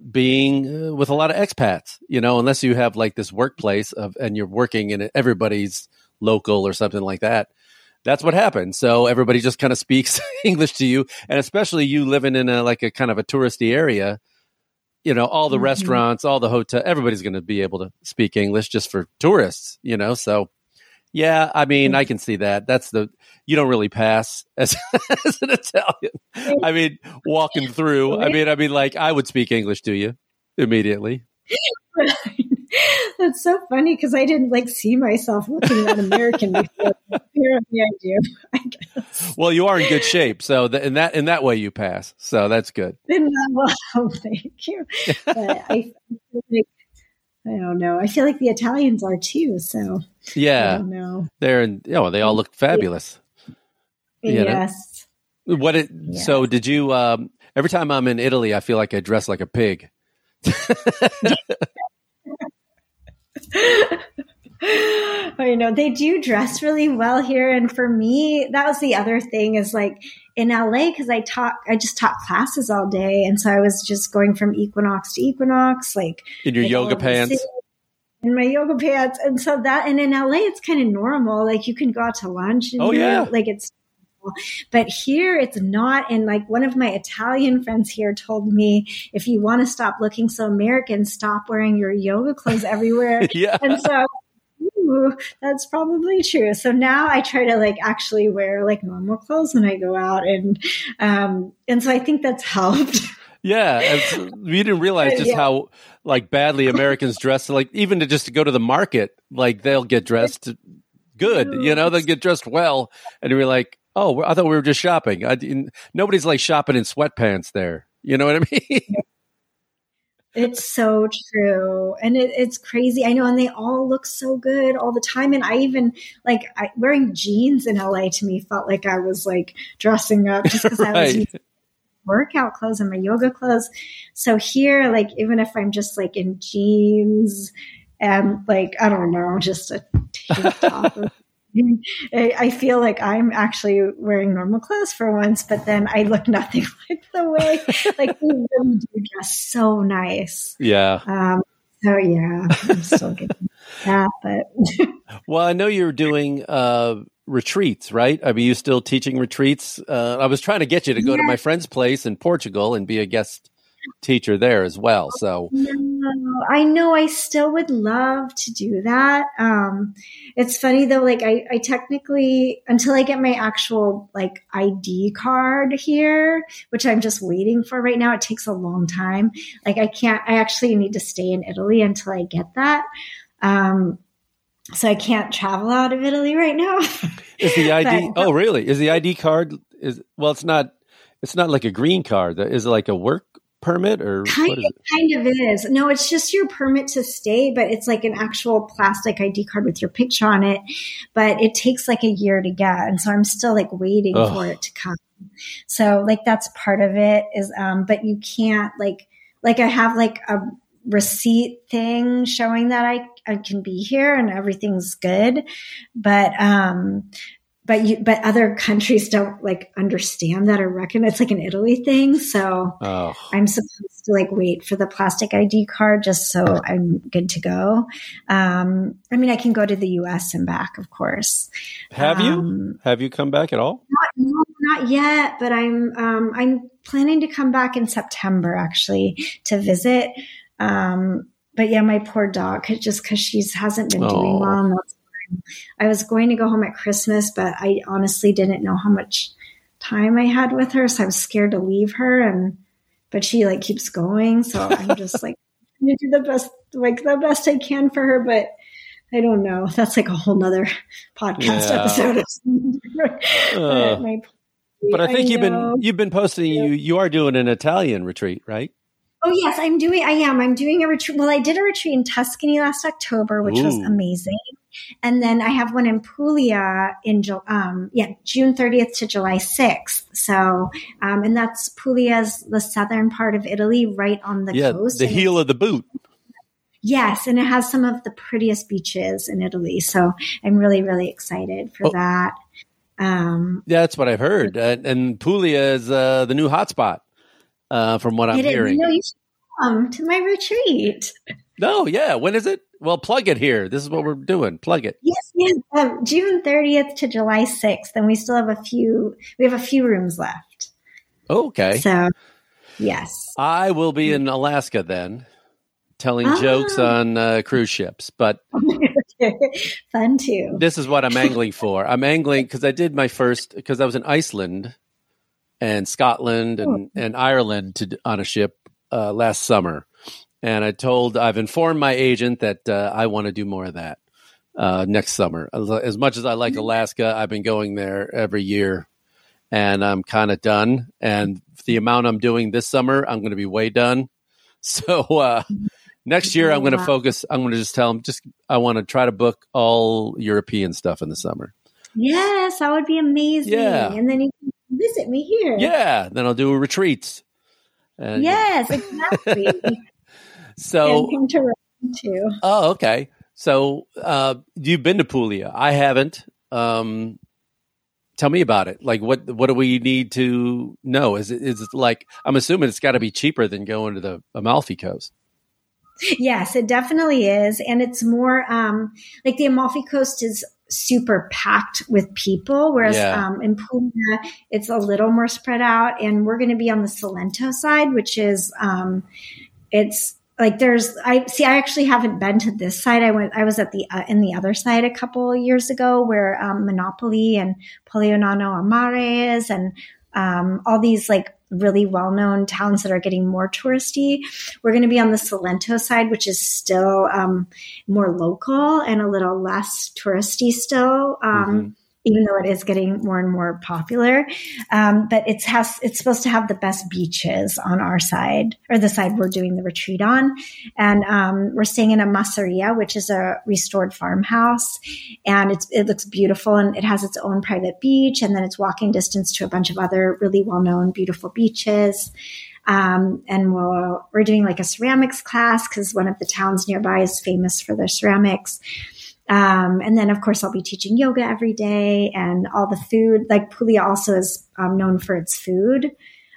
being uh, with a lot of expats. You know, unless you have like this workplace of, and you're working in everybody's local or something like that. That's what happens. So everybody just kind of speaks English to you, and especially you living in a like a kind of a touristy area. You know, all the Mm-hmm. restaurants, all the hotel, everybody's going to be able to speak English just for tourists, you know? So, yeah, I mean, I can see that. That's the, you don't really pass as, as an Italian. I mean, walking through, I mean, I mean, like I would speak English to you immediately. That's so funny because I didn't like see myself looking at American before. Apparently I do, I guess. Well, you are in good shape. So th- in that, in that way you pass. So that's good. Then, uh, well, thank you. But I feel like, I don't know. I feel like the Italians are too. So I Yeah. don't know. They're in, you know, they all look fabulous. You yes. know? What it? Yes. So did you? Um, every time I'm in Italy, I feel like I dress like a pig. I know they do dress really well here, and for me, that was the other thing is like in L A because I taught, I just taught classes all day, and so I was just going from equinox to equinox, like in your like yoga pants. In my yoga pants, and so that, and in L A, it's kind of normal. Like you can go out to lunch, and oh yeah, like it's. But here it's not. And like one of my Italian friends here told me, if you want to stop looking so American, stop wearing your yoga clothes everywhere. Yeah. And so ooh, that's probably true. So now I try to like actually wear like normal clothes when I go out. And, um, and so I think that's helped. Yeah. We didn't realize just yeah. how like badly Americans dress. Like even to just to go to the market, like they'll get dressed good, you know, they'll get dressed well. And we're like, oh, I thought we were just shopping. I, nobody's like shopping in sweatpants there. You know what I mean? It's so true. And it, it's crazy. I know. And they all look so good all the time. And I even like I, wearing jeans in L A to me felt like I was like dressing up just because right. I was using workout clothes and my yoga clothes. So here, like, even if I'm just like in jeans and like, I don't know, just a tank top or I feel like I'm actually wearing normal clothes for once, but then I look nothing like the way, like we really do dress so nice. Yeah. Um, so yeah, I'm still getting that, but. Well, I know you're doing uh, retreats, right? I mean, you still teaching retreats? Uh, I was trying to get you to go yeah. to my friend's place in Portugal and be a guest teacher there as well. So no, I know I still would love to do that. Um, it's funny though, like I, I technically, until I get my actual like I D card here, which I'm just waiting for right now, it takes a long time. Like I can't, I actually need to stay in Italy until I get that. Um, so I can't travel out of Italy right now. Is the I D, but, oh really? Is the I D card, is well, it's not, it's not like a green card. Is it like a work permit or kind what is of, it? kind of is. No, it's just your permit to stay, but it's like an actual plastic I D card with your picture on it. But it takes like a year to get, and so I'm still like waiting oh. for it to come. So like that's part of it is, um, but you can't like like I have like a receipt thing showing that I I can be here and everything's good, but um. But you, but other countries don't like understand that or reckon it's like an Italy thing. So oh. I'm supposed to like wait for the plastic I D card just so I'm good to go. Um, I mean, I can go to the U S and back, of course. Have um, you? Have you come back at all? Not, no, not yet. But I'm um, I'm planning to come back in September actually to visit. Um, but yeah, my poor dog, just because she hasn't been oh. doing well. And that's I was going to go home at Christmas, but I honestly didn't know how much time I had with her. So I was scared to leave her. And, but she like keeps going. So I'm just like, I'm going to do the best, like the best I can for her. But I don't know. That's like a whole nother podcast yeah. episode. uh, my, but I think I you've been, you've been posting, yeah. you, you are doing an Italian retreat, right? Oh yes, I'm doing, I am. I'm doing a retreat. Well, I did a retreat in Tuscany last October, which Ooh. was amazing. And then I have one in Puglia in um, yeah June thirtieth to July sixth. So, um, and that's Puglia's the southern part of Italy, right on the yeah, coast. the and heel of the boot. Yes, and it has some of the prettiest beaches in Italy. So I'm really, really excited for oh. that. Um, yeah, that's what I've heard. Uh, and Puglia is uh, the new hotspot, uh, from what I'm it, hearing. You know, you should come to my retreat. No, yeah. When is it? Well, plug it here. This is what we're doing. Plug it. Yes, yes. Um, June thirtieth to July sixth, and we still have a few. We have a few rooms left. Okay. So, yes, I will be in Alaska then, telling ah. jokes on uh, cruise ships. But fun too. This is what I'm angling for. I'm angling because I did my first because I was in Iceland and Scotland and, oh. and Ireland to, on a ship uh, last summer. And I told, I've informed my agent that uh, I want to do more of that uh, next summer. As much as I like Alaska, I've been going there every year, and I'm kind of done. And the amount I'm doing this summer, I'm going to be way done. So uh, next year, I'm going to focus. I'm going to just tell them, just I want to try to book all European stuff in the summer. Yes, that would be amazing. Yeah. And then you can visit me here. Yeah. Then I'll do retreats. And, Yes, exactly. So, and come to Rome too. oh, okay. So, uh, you've been to Puglia. I haven't. Um, tell me about it. Like, what what do we need to know? Is it is it like, I'm assuming it's got to be cheaper than going to the Amalfi Coast. Yes, it definitely is. And it's more um, like the Amalfi Coast is super packed with people, whereas Yeah. um, in Puglia, it's a little more spread out. And we're going to be on the Salento side, which is, um, it's like there's, I see, I actually haven't been to this side. I went, I was at the, uh, in the other side a couple of years ago where um, Monopoly and Polignano a Mare is, and um, all these like really well-known towns that are getting more touristy. We're going to be on the Salento side, which is still um, more local and a little less touristy still, um, mm-hmm. even though it is getting more and more popular. Um, but it's has it's supposed to have the best beaches on our side, or the side we're doing the retreat on. And um, we're staying in a masseria, which is a restored farmhouse. And it's, it looks beautiful, and it has its own private beach. And then it's walking distance to a bunch of other really well-known, beautiful beaches. Um, and we're, we're doing like a ceramics class because one of the towns nearby is famous for their ceramics. Um, and then, of course, I'll be teaching yoga every day, and all the food. Like Puglia also is um, known for its food.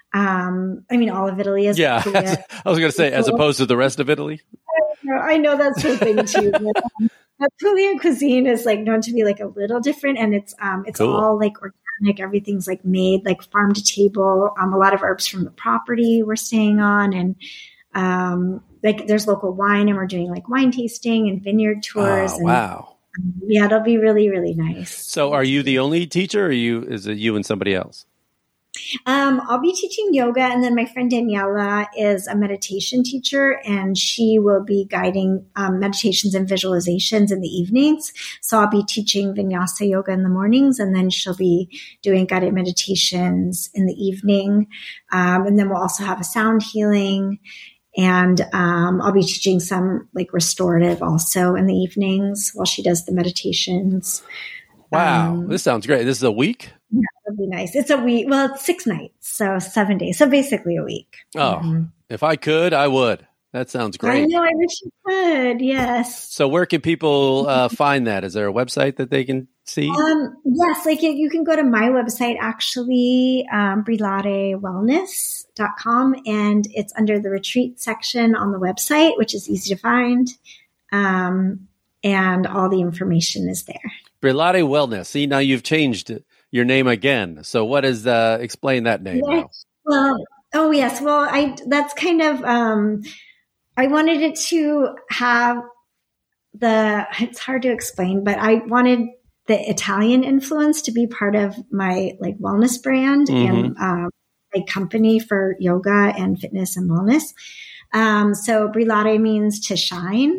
Um, I mean, all of Italy is. Yeah, Puglia. I was going to say, as opposed to the rest of Italy. I know, I know that's her thing too. But, um, but Puglia cuisine is like known to be like a little different, and it's um, it's Cool. all like organic. Everything's like made like farm to table. Um, a lot of herbs from the property we're staying on, and um, like there's local wine, and we're doing like wine tasting and vineyard tours. Oh, and, wow. um, yeah, it'll be really, really nice. So are you the only teacher, or are you, is it you and somebody else? Um, I'll be teaching yoga, and then my friend Daniela is a meditation teacher, and she will be guiding um, meditations and visualizations in the evenings. So I'll be teaching vinyasa yoga in the mornings, and then she'll be doing guided meditations in the evening. Um, and then we'll also have a sound healing. And um, I'll be teaching some like restorative also in the evenings while she does the meditations. Wow. Um, This sounds great. This is a week? Yeah, that'd be nice. It's a week. Well, it's six nights, so seven days. So basically a week. Oh, Mm-hmm. if I could, I would. That sounds great. I know. I wish you could. Yes. So where can people uh, find that? Is there a website that they can see? Um, yes, like you, you can go to my website, actually, um, brillare wellness dot com, and it's under the retreat section on the website, which is easy to find. Um, and all the information is there. Brillare Wellness. See, now you've changed your name again. So what is, uh, explain that name Yeah. now. Well, oh yes. Well, I, that's kind of, um, I wanted it to have the, it's hard to explain, but I wanted the Italian influence to be part of my like wellness brand Mhm. and, um, my company for yoga and fitness and wellness. Um, so brillare means to shine.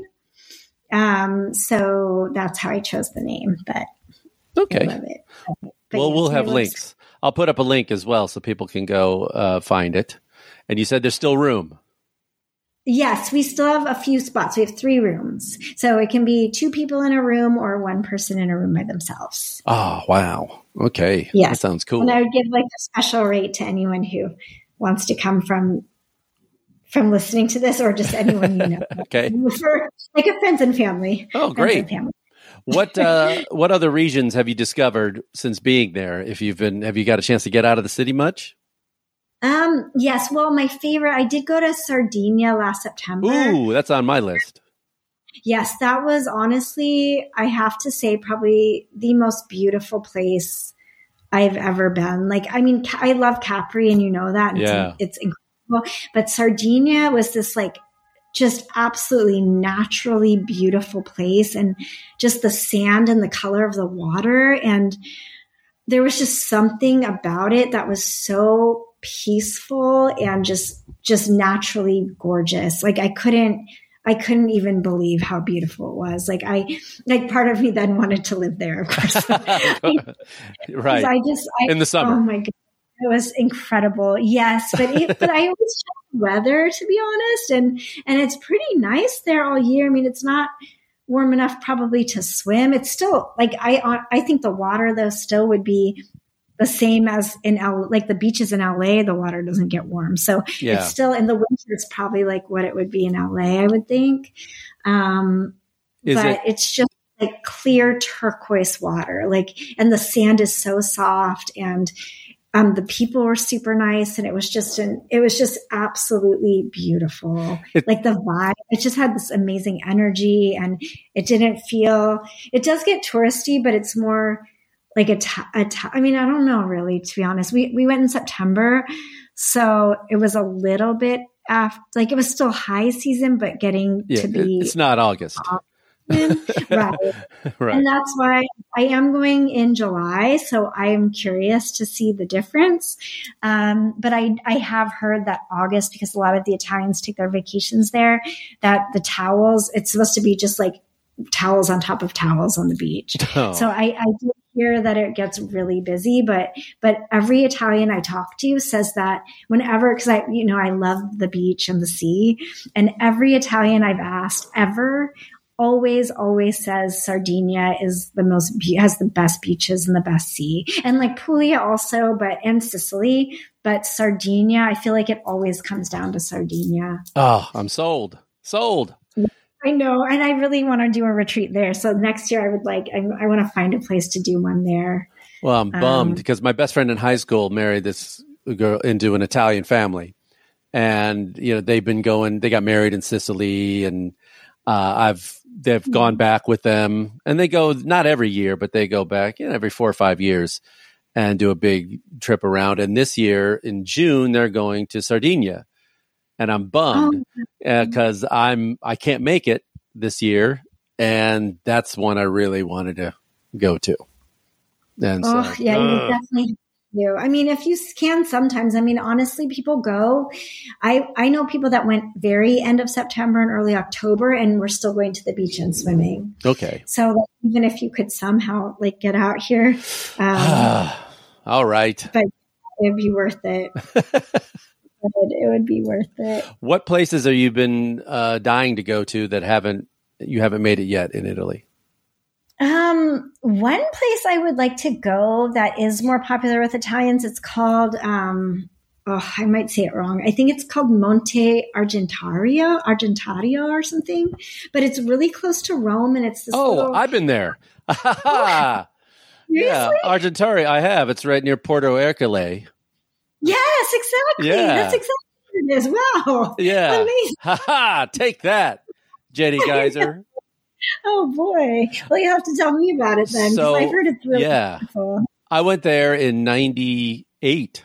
Um, so that's how I chose the name, but Okay. I love it. But Well, yes, we'll my have website- links. I'll put up a link as well so people can go uh, find it. And you said there's still room. Yes, we still have a few spots. We have three rooms. So it can be two people in a room or one person in a room by themselves. Oh, wow. Okay. Yeah. That sounds cool. And I would give like a special rate to anyone who wants to come from from listening to this, or just anyone you know. Okay. For like a friends and family. Oh, Friends great. and family. What uh, what other regions have you discovered since being there? If you've been, have you got a chance to get out of the city much? Um, yes. Well, my favorite, I did go to Sardinia last September. Ooh, that's on my list. Yes, that was honestly, I have to say, probably the most beautiful place I've ever been. Like, I mean, I love Capri, and you know that. And Yeah. it's, it's incredible. But Sardinia was this like just absolutely naturally beautiful place, and just the sand and the color of the water. And there was just something about it that was so peaceful and just, just naturally gorgeous. Like I couldn't, I couldn't even believe how beautiful it was. Like I, like part of me then wanted to live there, of course. Right. I just, I, In the summer. Oh my God. It was incredible. Yes. But, it, but I always check the weather, to be honest. And, and it's pretty nice there all year. I mean, it's not warm enough probably to swim. It's still like, I, I think the water though still would be the same as in L, like the beaches in L A, the water doesn't get warm. So Yeah. it's still in the winter, it's probably like what it would be in L A, I would think. Um, Is but it- it's just like clear turquoise water, like, and the sand is so soft, and um, the people were super nice, and it was just an, it was just absolutely beautiful. It- like the vibe, it just had this amazing energy, and it didn't feel, it does get touristy, but it's more like a, t- a t- I mean, I don't know really, to be honest. We, we went in September, so it was a little bit after, like it was still high season, but getting Yeah, to be it's not August. right. Right. And that's why I am going in July. So I am curious to see the difference. Um, but I, I have heard that August, because a lot of the Italians take their vacations there, that the towels, it's supposed to be just like towels on top of towels on the beach. Oh. So I, I do hear that it gets really busy, but, but every Italian I talk to says that whenever, cause I, you know, I love the beach and the sea, and every Italian I've asked ever always, always says Sardinia is the most, has the best beaches and the best sea. And like Puglia also, but, and Sicily, but Sardinia, I feel like it always comes down to Sardinia. Oh, I'm sold. Sold. I know. And I really want to do a retreat there. So next year I would like, I, I want to find a place to do one there. Well, I'm bummed Um, because my best friend in high school married this girl into an Italian family. And, you know, they've been going, they got married in Sicily, and uh, I've, they've gone back with them, and they go not every year, but they go back, you know, every four or five years and do a big trip around. And this year in June, they're going to Sardinia, and I'm bummed because uh, I'm, I can't make it this year. And that's one I really wanted to go to. And Oh, so, yeah, you uh, definitely do. I mean, if you can sometimes, I mean, honestly, people go. I, I know people that went very end of September and early October, and we're still going to the beach and swimming. okay. So like, even if you could somehow like get out here, um, All right. but it'd be worth it. it, would, it would be worth it. What places have you been uh, dying to go to that haven't you haven't made it yet in Italy? Um, one place I would like to go that is more popular with Italians, it's called, um, oh, I might say it wrong. I think it's called Monte Argentario, Argentario or something, but it's really close to Rome, and it's this Oh, little, I've been there. yeah, Seriously? Argentario. I have. It's right near Porto Ercole. Yes, exactly. Yeah. That's exactly what it is. Wow. Yeah. Amazing. Ha ha! Take that, Jenny Geyser. Oh boy. Well, you have to tell me about it then, because So, I've heard it's really yeah. beautiful. I went there in ninety-eight,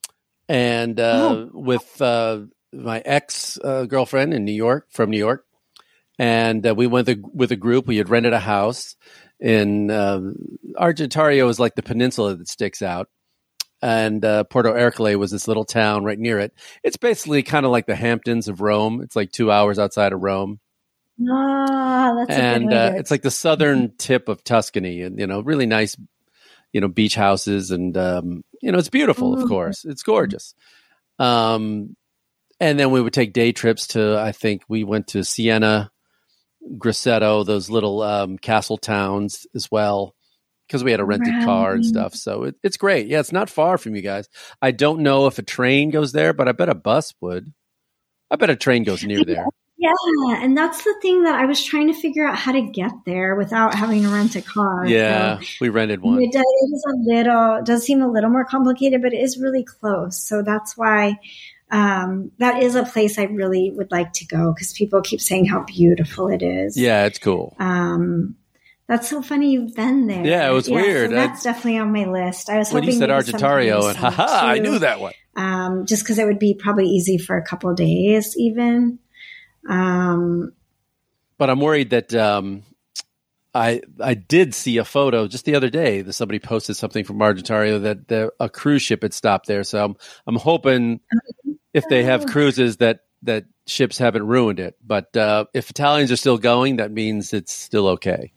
and uh, with uh, my ex uh, girlfriend in New York, from New York, and uh, we went the, with a group. We had rented a house in uh, Argentario is like the peninsula that sticks out, and uh, Porto Ercole was this little town right near it. It's basically kind of like the Hamptons of Rome. It's like two hours outside of Rome. Ah, that's a good And way uh, to- it's like the southern tip of Tuscany, and you know, really nice, you know, beach houses, and um, you know, it's beautiful. Of Ooh. course, it's gorgeous. Um, and then we would take day trips to. I think we went to Siena, Grosseto, those little um, castle towns as well, because we had a rented car and Right. stuff. So it, it's great. Yeah, it's not far from you guys. I don't know if a train goes there, but I bet a bus would. I bet a train goes near there. Yeah, and that's the thing that I was trying to figure out how to get there without having to rent a car. Yeah, So we rented one. it, does, it is a little, it does seem a little more complicated, but it is really close. So that's why um, that is a place I really would like to go, because people keep saying how beautiful it is. Yeah, it's cool. Um, that's so funny you've been there. Yeah, it was weird. So that's I- definitely on my list. I was When hoping you said maybe sometime Argentario, this and summer, haha, I too. knew that one. Um, just because it would be probably easy for a couple of days, even. Um, But I'm worried that um, I I did see a photo just the other day that somebody posted something from Argentario that the, a cruise ship had stopped there. So I'm I'm hoping if they have cruises that that ships haven't ruined it. But uh, if Italians are still going, that means it's still okay.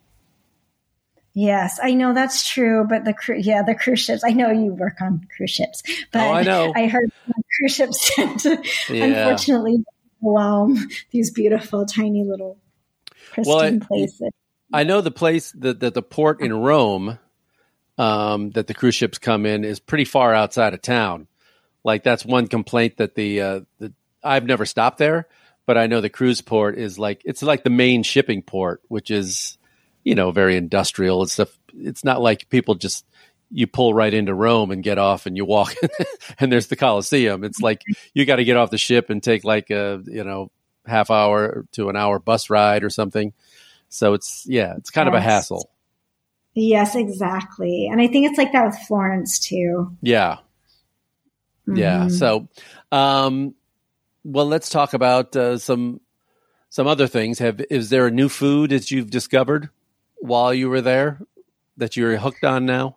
Yes, I know that's true. But the cru- yeah, the cruise ships. I know you work on cruise ships, but Oh, I know. I heard cruise ships tend to Yeah. unfortunately overwhelm these beautiful tiny little pristine Well, I- places. I know the place that, that the port in Rome um, that the cruise ships come in is pretty far outside of town. Like that's one complaint that the, uh, the I've never stopped there, but I know the cruise port is like it's like the main shipping port, which is, you know, very industrial and stuff. It's not like people just you pull right into Rome and get off and you walk and there's the Colosseum. It's like you got to get off the ship and take like a, you know, half hour to an hour bus ride or something. So it's, yeah, it's kind yes. of a hassle. Yes, exactly. And I think it's like that with Florence too. Yeah. Mm-hmm. Yeah. So, um, well, let's talk about uh, some, some other things. Have, is there a new food that you've discovered while you were there that you're hooked on now?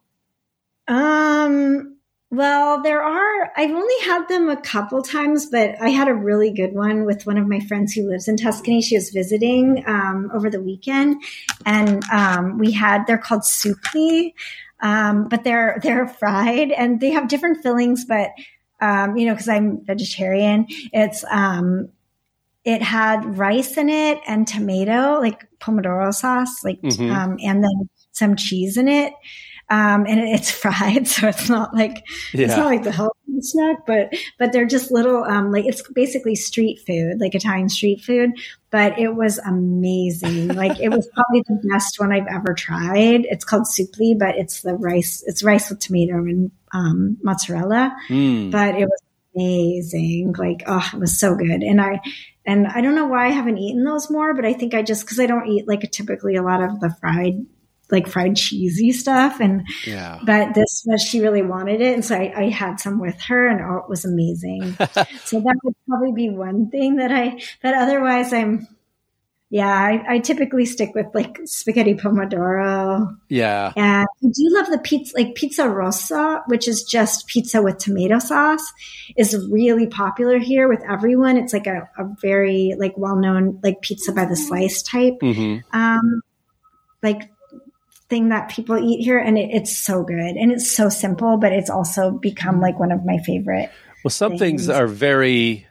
Um, well, there are, I've only had them a couple times, but I had a really good one with one of my friends who lives in Tuscany. She was visiting, um, over the weekend and, um, we had, they're called supli, um, but they're, they're fried and they have different fillings, but, um, you know, cause I'm vegetarian, it's, um, it had rice in it and tomato, like pomodoro sauce, like, mm-hmm. um, and then some cheese in it. Um, and it's fried, so it's not like, yeah. it's not like the healthy snack, but, but they're just little, um, like it's basically street food, like Italian street food, but it was amazing. Like it was probably the best one I've ever tried. It's called supli, but it's the rice, it's rice with tomato and, um, mozzarella, mm. but it was amazing. Like, oh, it was so good. And I, and I don't know why I haven't eaten those more, but I think I just, cause I don't eat like a, typically a lot of the fried like fried cheesy stuff. And, yeah. but this was, she really wanted it. And so I, I had some with her and oh, it was amazing. So that would probably be one thing that I, but otherwise I'm, yeah, I, I typically stick with like spaghetti pomodoro. Yeah. And I do love the pizza, like pizza rossa, which is just pizza with tomato sauce, is really popular here with everyone. It's like a, a very like well-known, like pizza by the slice type, mm-hmm. um, like, thing that people eat here, and it, it's so good and it's so simple, but it's also become like one of my favorite. Well, some things, things are very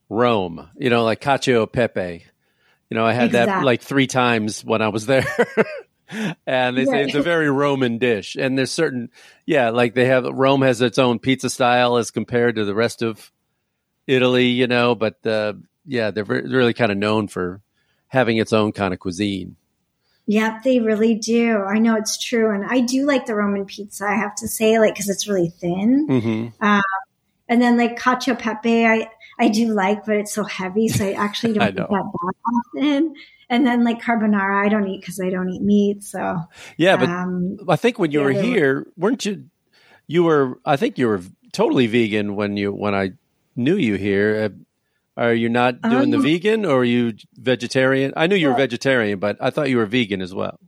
Rome, you know, like cacio e pepe. You know, I had exactly. that like three times when I was there, and they say right. it's a very Roman dish. And there's certain, yeah, like they have Rome has its own pizza style as compared to the rest of Italy, you know, but uh, yeah, they're very, really kind of known for having its own kind of cuisine. Yep, they really do. I know it's true. And I do like the Roman pizza, I have to say, like, because it's really thin. Mm-hmm. Um, and then like cacio e pepe, I, I do like, but it's so heavy. So I actually don't eat that that often. And then like carbonara, I don't eat because I don't eat meat. So yeah, but um, I think when you yeah, were here, were, weren't you, you were, I think you were totally vegan when you, when I knew you here. Are you not doing um, the vegan or are you vegetarian? I knew you were well, vegetarian, but I thought you were vegan as well.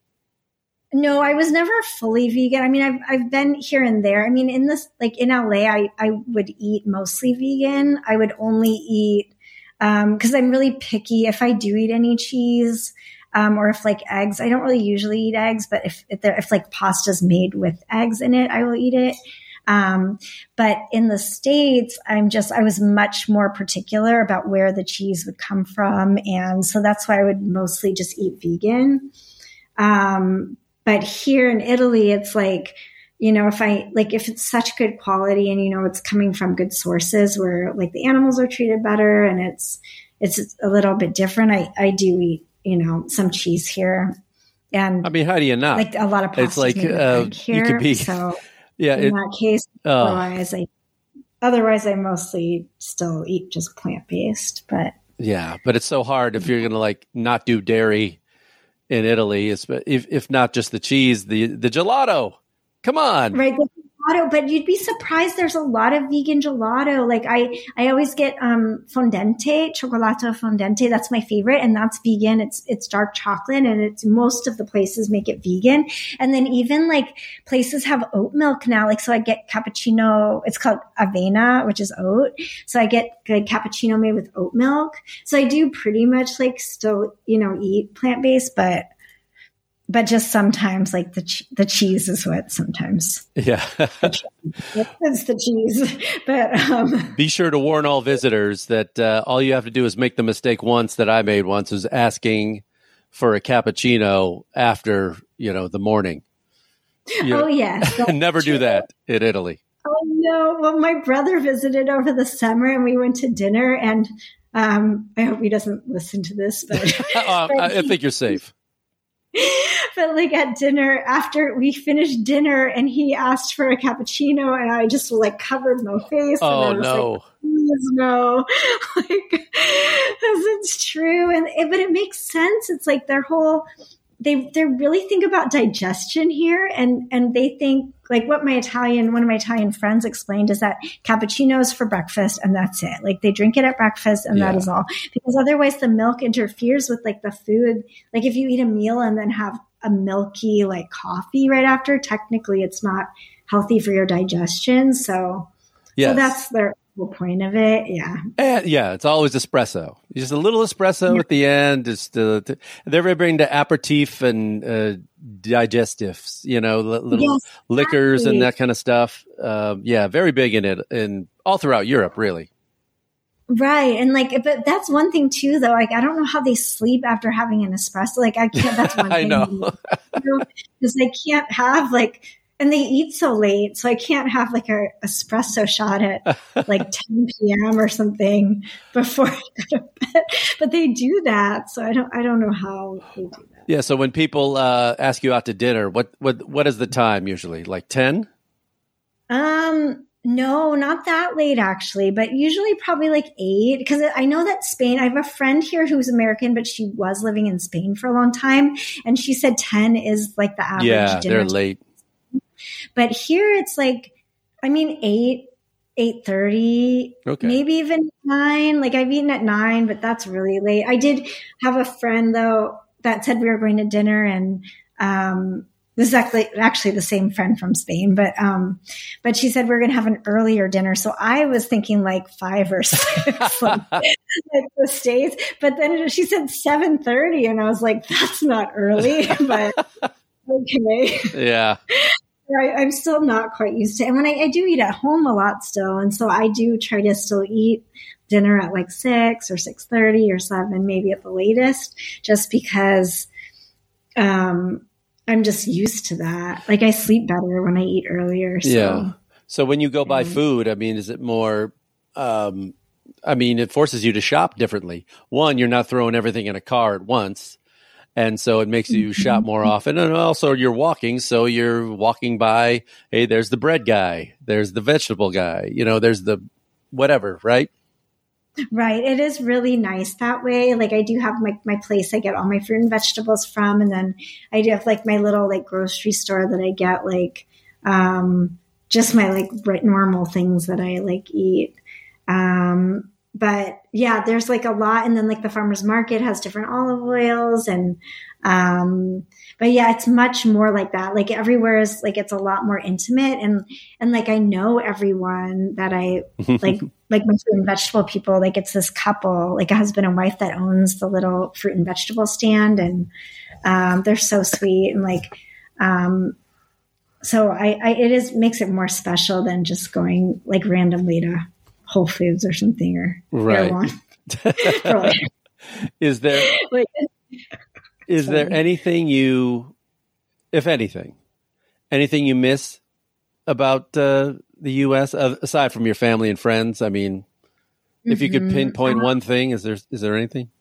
No, I was never fully vegan. I mean, I've I've been here and there. I mean, in this, like in L A, I, I would eat mostly vegan. I would only eat, um, cause I'm really picky. If I do eat any cheese, um, or if like eggs, I don't really usually eat eggs, but if, if, if like pasta's made with eggs in it, I will eat it. Um, but in the States, I'm just, I was much more particular about where the cheese would come from. And so that's why I would mostly just eat vegan. Um, but here in Italy, it's like, you know, if I, like, if it's such good quality and, you know, it's coming from good sources where like the animals are treated better and it's, it's a little bit different. I, I do eat, you know, some cheese here. And I mean, how do you not? Like a lot of pasta it's like, uh, here, you could be, so. Yeah, in it, that case, oh. otherwise I, otherwise I mostly still eat just plant based. But yeah, but it's so hard if you're gonna like not do dairy in Italy. If if not just the cheese, the the gelato. Come on, right? The gelato, but you'd be surprised. There's a lot of vegan gelato. Like I, I always get um fondente, cioccolato fondente. That's my favorite, and that's vegan. It's it's dark chocolate, and it's most of the places make it vegan. And then even like places have oat milk now. Like so, I get cappuccino. It's called avena, which is oat. So I get like cappuccino made with oat milk. So I do pretty much like still, you know, eat plant based, but. But just sometimes, like the ch- the cheese is what sometimes. Yeah, it's the cheese. But um, be sure to warn all visitors that uh, all you have to do is make the mistake once that I made once, was asking for a cappuccino after, you know, the morning. You oh, yes. never do that in Italy. Oh, no. Well, my brother visited over the summer and we went to dinner and um, I hope he doesn't listen to this, but, um, but I think you're safe. But like at dinner, after we finished dinner and he asked for a cappuccino and I just like covered my face. Oh, and I was no. Like, please, no. Like, because it's true. And, but it makes sense. It's like their whole, they, they really think about digestion here. And, and they think like what my Italian, one of my Italian friends explained is that cappuccinos for breakfast and that's it. Like they drink it at breakfast and Yeah. that is all. Because otherwise the milk interferes with like the food. Like if you eat a meal and then have a milky like coffee right after, technically it's not healthy for your digestion. So, Yes. so that's their whole point of it. Yeah. And yeah, it's always espresso. Just a little espresso Yeah. at the end. Just uh, to, they're very bring the aperitif and uh, digestives, you know, li- little Yes, liquors exactly. and that kind of stuff. Um, yeah, very big in it, and all throughout Europe, really. Right. And like, but that's one thing too, though. Like, I don't know how they sleep after having an espresso. Like, I can't, that's one I thing. know. Because they can't have like, and they eat so late. So I can't have like a espresso shot at like ten p.m. or something before I go to bed. But they do that. So I don't, I don't know how they do that. Yeah. So when people uh, ask you out to dinner, what what what is the time usually? Like ten? Um, no, not that late actually, but usually probably like eight. Because I know that Spain, I have a friend here who's American, but she was living in Spain for a long time. And she said ten is like the average Yeah, dinner they're time. late. But here it's like, I mean, eight, eight thirty, Okay. maybe even nine. Like I've eaten at nine, but that's really late. I did have a friend though that said we were going to dinner, and um, this is actually actually the same friend from Spain, but um, but she said we we're going to have an earlier dinner. So I was thinking like five or six, like, like the States. But then she said seven thirty, and I was like, that's not early, but okay. Yeah. I, I'm still not quite used to it. And when I, I do eat at home a lot still. And so I do try to still eat dinner at like six or six thirty or seven, maybe at the latest, just because um, I'm just used to that. Like I sleep better when I eat earlier. So. Yeah. So when you go buy Yeah. food, I mean, is it more, um, I mean, it forces you to shop differently. One, you're not throwing everything in a car at once. And so it makes you shop more often. And also you're walking. So you're walking by, hey, there's the bread guy. There's the vegetable guy. You know, there's the whatever, right? Right. It is really nice that way. Like I do have my, my place I get all my fruit and vegetables from. And then I do have like my little like grocery store that I get like um, just my like normal things that I like eat. Um, but yeah, there's like a lot. And then like the farmer's market has different olive oils and, um, but yeah, it's much more like that. Like everywhere is like, it's a lot more intimate and, and like, I know everyone that I like, like my fruit and vegetable people, like it's this couple, like a husband and wife that owns the little fruit and vegetable stand. And, um, they're so sweet. And like, um, so I, I, it is, makes it more special than just going like randomly to Whole Foods or something or Right. Erewhon. Or, like, Is there like, is there Sorry. anything you, if anything, anything you miss about uh, the U S uh, aside from your family and friends? I mean, if you could Mhm. pinpoint Uh, one thing, is there is there anything?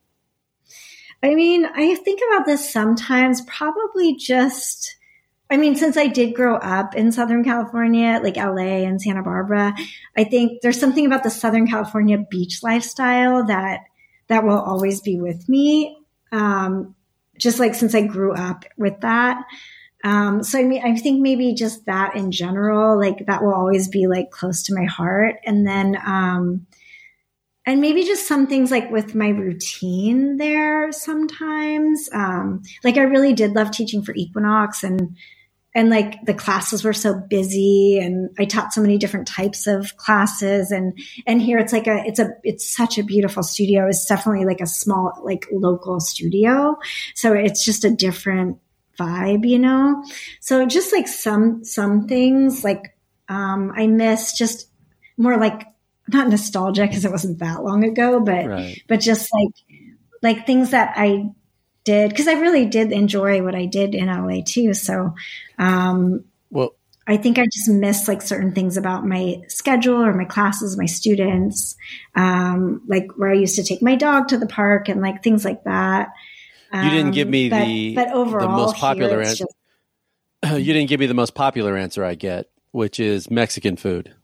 I mean, I think about this sometimes, probably just, I mean, since I did grow up in Southern California, like L A and Santa Barbara, I think there's something about the Southern California beach lifestyle that, that will always be with me. Um, just like since I grew up with that. Um, so I mean, I think maybe just that in general, like that will always be like close to my heart. And then, um, and maybe just some things like with my routine there sometimes. Um, like I really did love teaching for Equinox and, and like the classes were so busy and I taught so many different types of classes. And, and here it's like a, it's a, it's such a beautiful studio. It's definitely like a small, like local studio. So it's just a different vibe, you know? So just like some, some things like, um, I miss just more like, not nostalgia because it wasn't that long ago, but, Right. but just like, like things that I, did, because I really did enjoy what I did in L A too. So, um, well, I think I just missed like certain things about my schedule or my classes, my students, um, like where I used to take my dog to the park and like things like that. You didn't give me um, but, the, but overall, the most popular answer. Just... You didn't give me the most popular answer I get, which is Mexican food.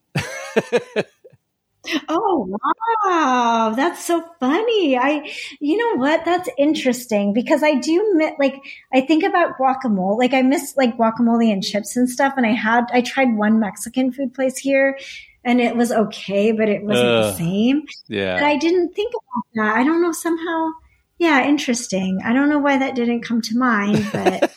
Oh, wow. That's so funny. I, you know what? That's interesting because I do miss, like, I think about guacamole. Like I miss like guacamole and chips and stuff. And I had, I tried one Mexican food place here and it was okay, but it wasn't uh, the same. Yeah. But I didn't think about that. I don't know, somehow. Yeah. Interesting. I don't know why that didn't come to mind, but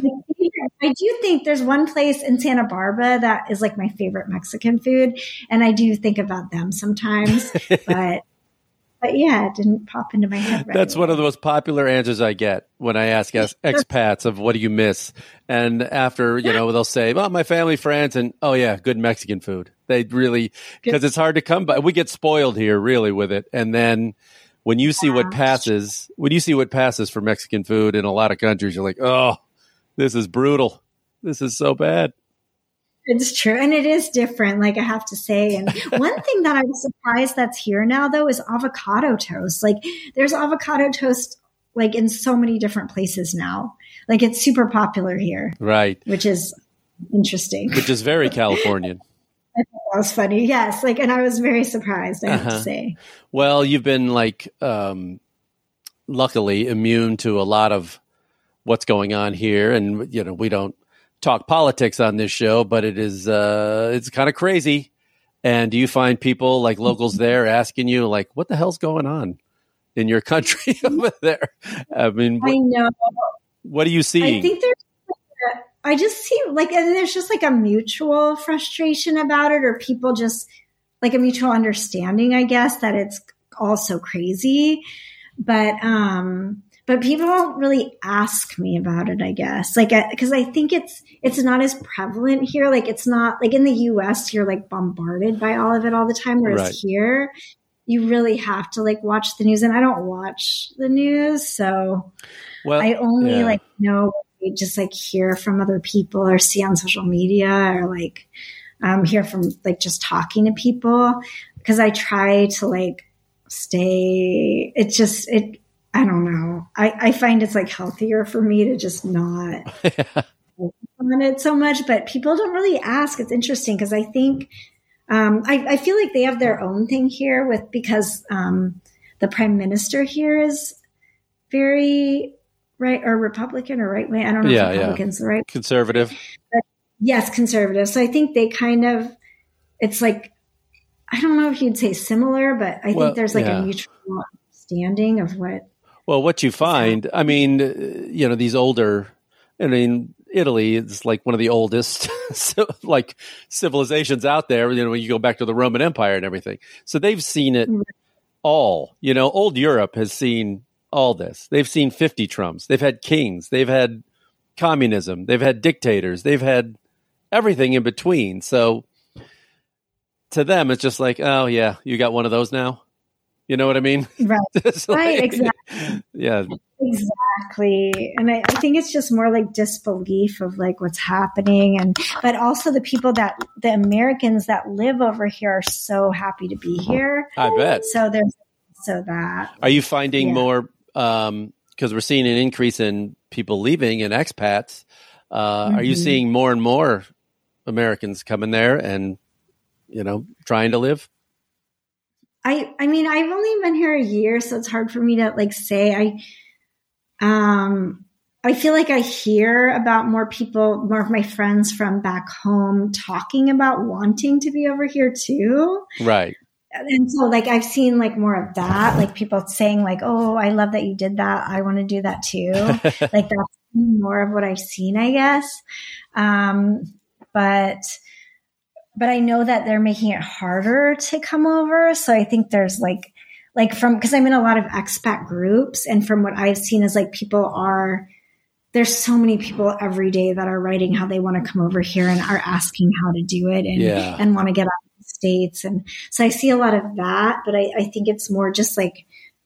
I do think there's one place in Santa Barbara that is like my favorite Mexican food. And I do think about them sometimes, but, but yeah, it didn't pop into my head. Right That's away. one of the most popular answers I get when I ask expats of what do you miss? And after, you know, they'll say, well, my family, friends, and oh yeah, good Mexican food. They really, because it's hard to come by. We get spoiled here really with it. And then when you see what passes, when you see what passes for Mexican food in a lot of countries, you're like, oh, this is brutal. This is so bad. It's true. And it is different, like I have to say. And one thing that I was surprised that's here now, though, is avocado toast. Like there's avocado toast like in so many different places now. Like it's super popular here. Right. Which is interesting. Which is very Californian. I thought that was funny. Yes. Like, and I was very surprised, I have uh-huh. to say. Well, you've been like, um, luckily immune to a lot of what's going on here. And, you know, we don't talk politics on this show, but it is, uh, it's kind of crazy. And do you find people like locals there asking you like, what the hell's going on in your country over there? I mean, what, I know. What do you see? I think there's, like a, I just see like, and there's just like a mutual frustration about it, or people just like a mutual understanding, I guess, that it's all so crazy. But, um, But people don't really ask me about it, I guess, like, because I think it's it's not as prevalent here. Like, it's not like in the U S, you're like bombarded by all of it all the time. Whereas right. here, you really have to like watch the news. And I don't watch the news. So well, I only yeah. like know, just like hear from other people or see on social media or like um, hear from like just talking to people. Because I try to like stay, it just, it, I don't know. I, I find it's like healthier for me to just not focus on it so much, but people don't really ask. It's interesting because I think, um, I, I feel like they have their own thing here with, because, um, the prime minister here is very right or Republican or right wing. I don't know yeah, if Republican's yeah. the right. Conservative. But yes. Conservative. So I think they kind of, it's like, I don't know if you'd say similar, but I well, think there's like yeah. a mutual understanding of what. Well, what you find, I mean, you know, these older, I mean, Italy is like one of the oldest like civilizations out there, you know, when you go back to the Roman Empire and everything. So they've seen it all, you know, old Europe has seen all this. They've seen fifty Trumps. They've had kings. They've had communism. They've had dictators. They've had everything in between. So to them, it's just like, oh, yeah, you got one of those now. You know what I mean? Right. like, right. Exactly. Yeah. Exactly. And I, I think it's just more like disbelief of like what's happening. And, but also the people that, the Americans that live over here are so happy to be here. I bet. So there's so that. Are you finding yeah. more, um, because we're seeing an increase in people leaving and expats. Uh, mm-hmm. Are you seeing more and more Americans coming there and, you know, trying to live? I, I mean, I've only been here a year, so it's hard for me to like say. I, um, I feel like I hear about more people, more of my friends from back home talking about wanting to be over here too. Right. And so like, I've seen like more of that, like people saying like, oh, I love that you did that. I want to do that too. Like that's more of what I've seen, I guess. Um, but But I know that they're making it harder to come over. So I think there's like, like from, cause I'm in a lot of expat groups, and from what I've seen is like people are, there's so many people every day that are writing how they want to come over here and are asking how to do it and, yeah. and want to get out of the States. And so I see a lot of that, but I, I think it's more just like,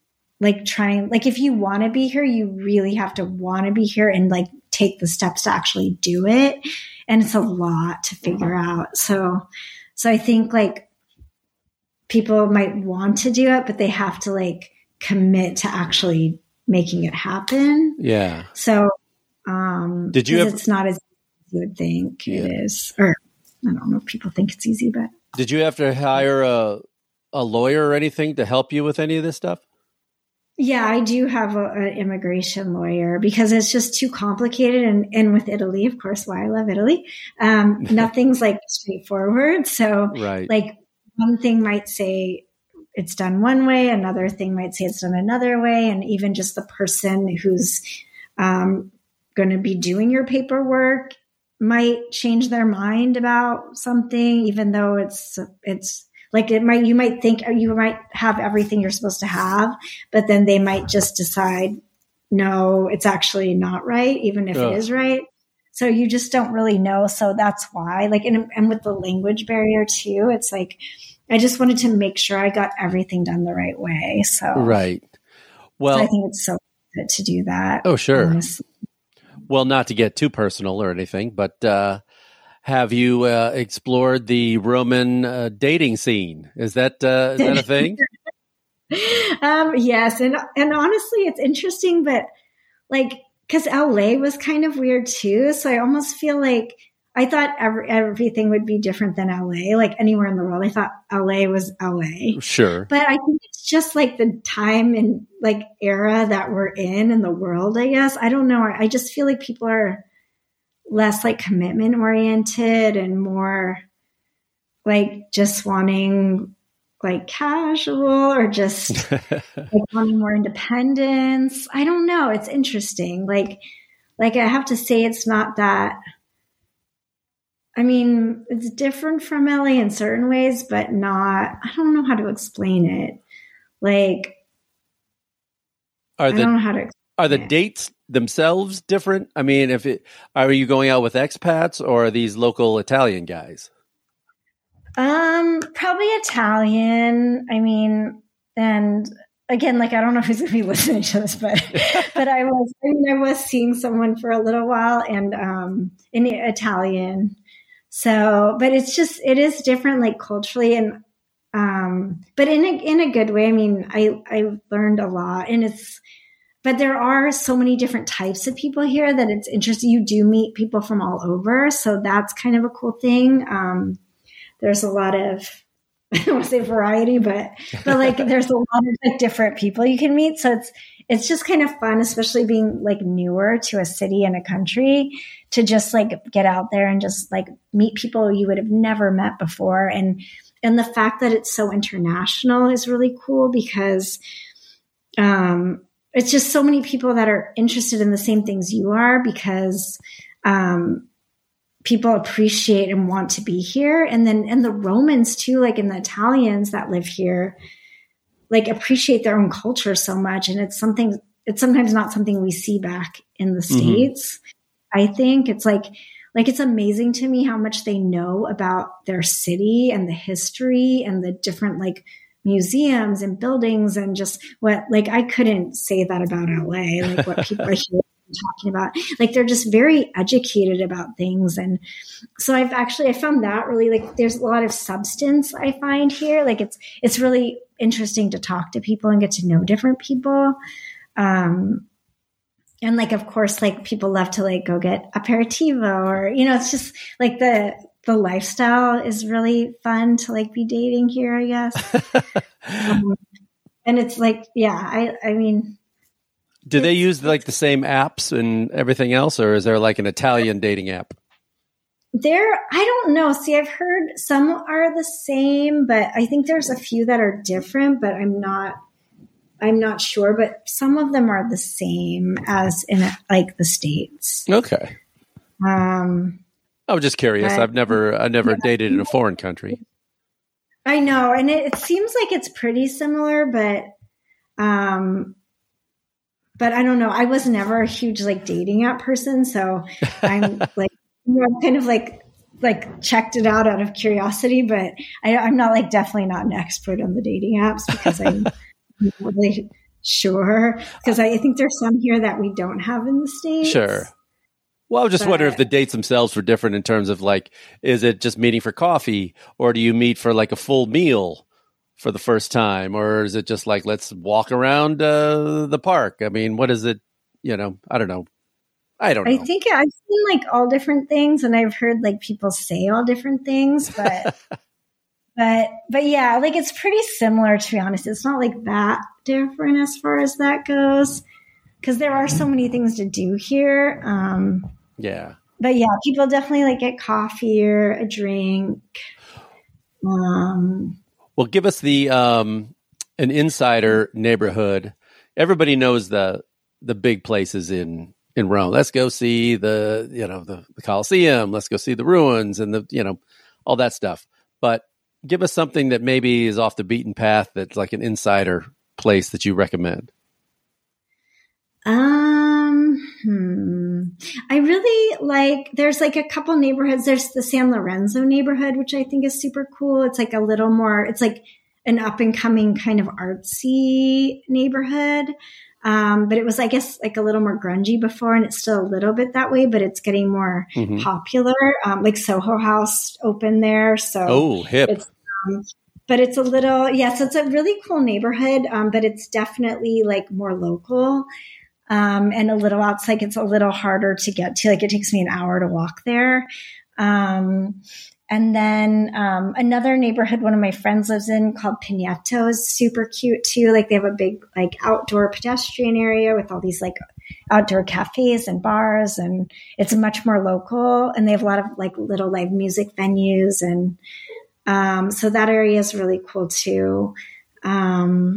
like trying, like if you want to be here, you really have to want to be here and like take the steps to actually do it. And it's a lot to figure out. So, so I think like people might want to do it, but they have to like commit to actually making it happen. Yeah. So, um, did you ever, it's not as easy as you would think yeah. it is, or I don't know if people think it's easy, but did you have to hire a, a lawyer or anything to help you with any of this stuff? Yeah, I do have an immigration lawyer because it's just too complicated. And, and with Italy, of course, why I love Italy, um, nothing's like straightforward. So right. like one thing might say it's done one way, another thing might say it's done another way. And even just the person who's um, going to be doing your paperwork might change their mind about something, even though it's, it's, Like it might, you might think you might have everything you're supposed to have, but then they might just decide, no, it's actually not right, even if Ugh. it is right. So you just don't really know. So that's why, like, and, and with the language barrier too, it's like, I just wanted to make sure I got everything done the right way. So, right. Well, so I think it's so good to do that. Oh, sure. Honestly. Well, not to get too personal or anything, but, uh, have you uh, explored the Roman uh, dating scene? Is that uh, is that a thing? um, yes, and and honestly, it's interesting, but like because L A was kind of weird too, so I almost feel like I thought every, everything would be different than L A. Like anywhere in the world, I thought L A was L A. Sure, but I think it's just like the time and like era that we're in in the world. I guess I don't know. I, I just feel like people are less like commitment oriented and more like just wanting like casual or just like wanting more independence. I don't know. It's interesting. Like, like I have to say it's not that, I mean, it's different from L A in certain ways, but not, I don't know how to explain it. Like, are the, I don't know how to explain Are the it. dates themselves different? I mean, if it, are you going out with expats or are these local Italian guys? Um, probably Italian. I mean, and again, like I don't know who's going to be listening to this, but but I was, I mean, I was seeing someone for a little while, and um, in Italian. So, but it's just it is different, like culturally, and um, but in a in a good way. I mean, I I learned a lot, and it's. But there are so many different types of people here that it's interesting. You do meet people from all over. So that's kind of a cool thing. Um, there's a lot of, I don't want to say variety, but, but like there's a lot of like different people you can meet. So it's, it's just kind of fun, especially being like newer to a city and a country, to just like get out there and just like meet people you would have never met before. And, and the fact that it's so international is really cool because, um, it's just so many people that are interested in the same things you are because um, people appreciate and want to be here. And then, and the Romans too, like in the Italians that live here, like appreciate their own culture so much. And it's something, it's sometimes not something we see back in the States. Mm-hmm. I think it's like, like, it's amazing to me how much they know about their city and the history and the different like museums and buildings and just what, like, I couldn't say that about L A, like what people are here talking about. Like, they're just very educated about things. And so I've actually, I found that really, like, there's a lot of substance I find here. Like, it's, it's really interesting to talk to people and get to know different people. Um, and like, of course, like people love to like go get aperitivo or, you know, it's just like the, the lifestyle is really fun to like be dating here, I guess. um, and it's like, yeah, I, I mean, do they use like the same apps and everything else, or is there like an Italian dating app? There, I don't know. See, I've heard some are the same, but I think there's a few that are different, but I'm not, I'm not sure, but some of them are the same as in like the States. Okay. Um, I was just curious. But, I've never, I never yeah. dated in a foreign country. I know. And it, it seems like it's pretty similar, but, um, but I don't know. I was never a huge like dating app person. So I'm like, you know, kind of like, like checked it out out of curiosity, but I, I'm not like definitely not an expert on the dating apps because I'm really sure. Because I think there's some here that we don't have in the States. Sure. Well, I was just but, wondering if the dates themselves were different in terms of like, is it just meeting for coffee, or do you meet for like a full meal for the first time, or is it just like, let's walk around uh, the park? I mean, what is it? You know, I don't know. I don't know. I think I've seen like all different things, and I've heard like people say all different things, but but but yeah, like it's pretty similar, to be honest. It's not like that different as far as that goes, because there are so many things to do here. Um, yeah. But yeah, people definitely like get coffee or a drink. Um, well, give us the um, an insider neighborhood. Everybody knows the the big places in, in Rome. Let's go see the, you know, the, the Colosseum. Let's go see the ruins and the, you know, all that stuff. But give us something that maybe is off the beaten path that's like an insider place that you recommend. Um, hmm. I really like, there's like a couple neighborhoods. There's the San Lorenzo neighborhood, which I think is super cool. It's like a little more, it's like an up and coming kind of artsy neighborhood. Um, but it was, I guess, like a little more grungy before, and it's still a little bit that way, but it's getting more mm-hmm. popular. Um, like Soho House opened there. So, oh, hip. It's, um, but it's a little, yeah, so it's a really cool neighborhood, um, but it's definitely like more local, um, and a little outside. Like it's a little harder to get to. Like it takes me an hour to walk there. Um, And then um, another neighborhood one of my friends lives in called Pineto is super cute too. Like they have a big like outdoor pedestrian area with all these like outdoor cafes and bars, and it's much more local. And they have a lot of like little live music venues, and um, so that area is really cool too. Um,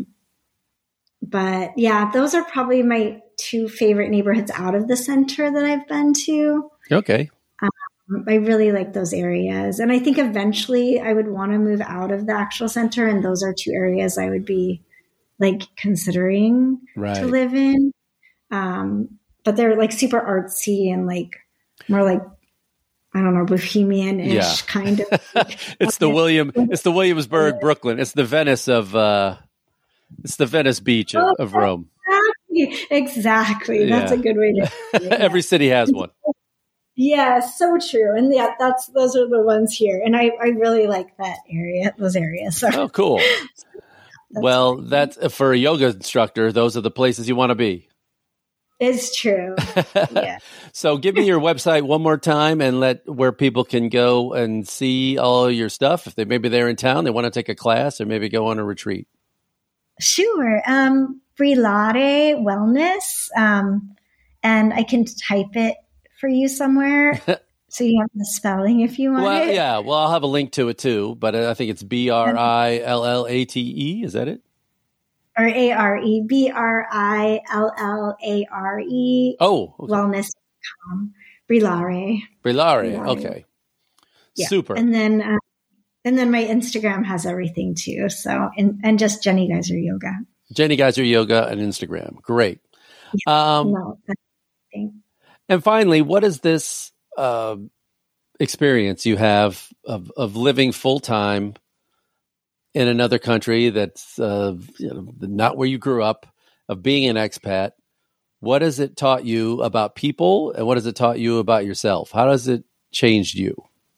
but yeah, those are probably my two favorite neighborhoods out of the center that I've been to. Okay. I really like those areas. And I think eventually I would want to move out of the actual center. And those are two areas I would be like considering right. to live in. Um, but they're like super artsy and like more like, I don't know, bohemian-ish yeah. kind of. it's the William, it's the Williamsburg, yeah. Brooklyn. It's the Venice of, uh, it's the Venice Beach of, oh, of Rome. Exactly. Exactly. That's yeah. a good way to it. Every city has one. Yeah, so true. And yeah, that's those are the ones here. And I, I really like that area, those areas. So. Oh, cool. that's well, fun. That's for a yoga instructor, those are the places you want to be. It's true. Yeah. So give me your website one more time and let where people can go and see all your stuff. If they maybe they're in town, they want to take a class or maybe go on a retreat. Sure. Um, Brillare Wellness. Um, and I can type it for you somewhere, so you have the spelling if you want well, it. Yeah, well, I'll have a link to it too, but I think it's B R I L L A T E. Is that it? Or A R E, B R I L L A R E. Oh, okay. Wellness dot com. Brillare. Brillare, okay. Yeah. Super. And then, uh, and then my Instagram has everything too. So, and, and just Jenny Geyser Yoga. Jenny Geyser Yoga and Instagram. Great. Yeah, um, no, that's the thing. And finally, what is this uh, experience you have of, of living full time in another country that's uh, you know, not where you grew up, of being an expat? What has it taught you about people, and what has it taught you about yourself? How has it changed you?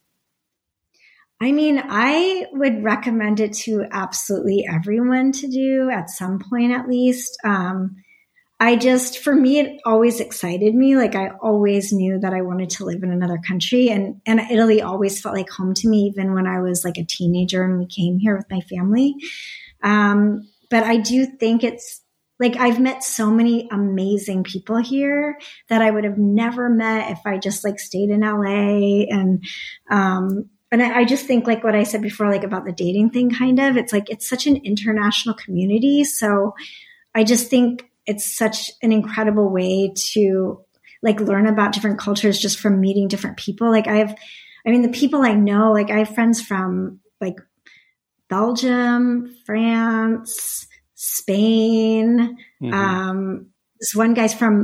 I mean, I would recommend it to absolutely everyone to do at some point, at least. Um, I just, for me, it always excited me. Like I always knew that I wanted to live in another country, and, and Italy always felt like home to me, even when I was like a teenager and we came here with my family. Um, but I do think it's like, I've met so many amazing people here that I would have never met if I just like stayed in L A. And, um, and I, I just think like what I said before, like about the dating thing, kind of, it's like, it's such an international community. So I just think it's such an incredible way to like learn about different cultures just from meeting different people. Like I have, I mean, the people I know, like I have friends from like Belgium, France, Spain. Mm-hmm. Um, this one guy's from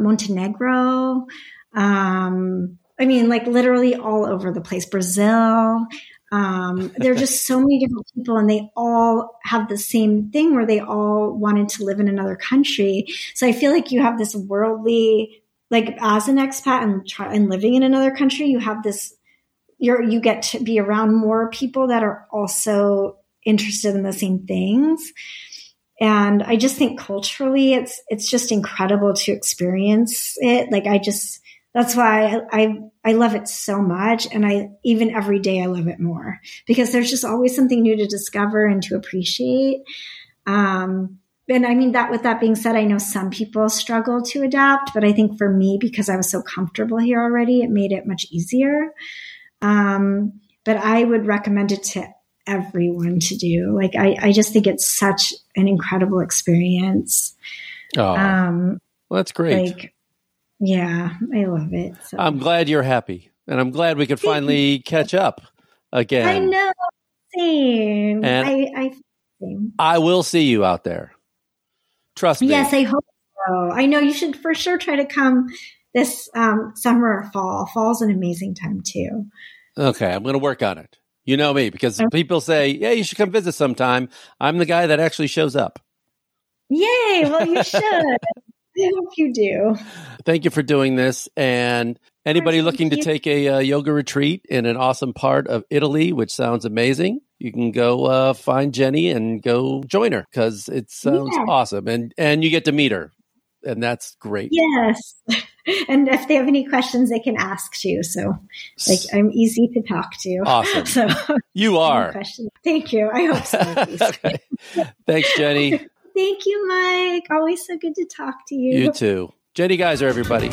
Montenegro. Um, I mean, like literally all over the place, Brazil. Um, there are just so many different people, and they all have the same thing where they all wanted to live in another country. So I feel like you have this worldly, like as an expat and, try, and living in another country, you have this, you're, you get to be around more people that are also interested in the same things. And I just think culturally, it's, it's just incredible to experience it. Like I just, that's why I, I, I love it so much. And I, even every day I love it more because there's just always something new to discover and to appreciate. Um, and I mean that with that being said, I know some people struggle to adapt, but I think for me, because I was so comfortable here already, it made it much easier. Um, but I would recommend it to everyone to do. Like, I, I just think it's such an incredible experience. Oh, um, well, that's great. Like, yeah, I love it. So. I'm glad you're happy, and I'm glad we could finally catch up again. I know. Same. And I, I, same. I will see you out there. Trust me. Yes, I hope so. I know you should for sure try to come this um, summer or fall. Fall's an amazing time too. Okay, I'm going to work on it. You know me, because okay. people say, yeah, you should come visit sometime. I'm the guy that actually shows up. Yay! Well, you should. I hope you do. Thank you for doing this. And anybody looking to take a uh, yoga retreat in an awesome part of Italy, which sounds amazing, you can go uh, find Jenny and go join her because it sounds yeah. awesome. And and you get to meet her. And that's great. Yes. And if they have any questions, they can ask too. So like I'm easy to talk to. Awesome. So you are. Thank you. I hope so. Okay. Thanks, Jenny. Thank you, Mike. Always so good to talk to you. You too. Jenny Geyser, everybody.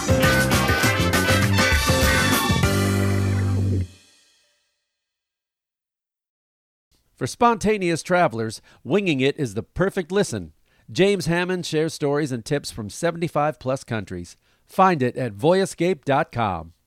For spontaneous travelers, Winging It is the perfect listen. James Hammond shares stories and tips from seventy-five plus countries. Find it at voyescape dot com.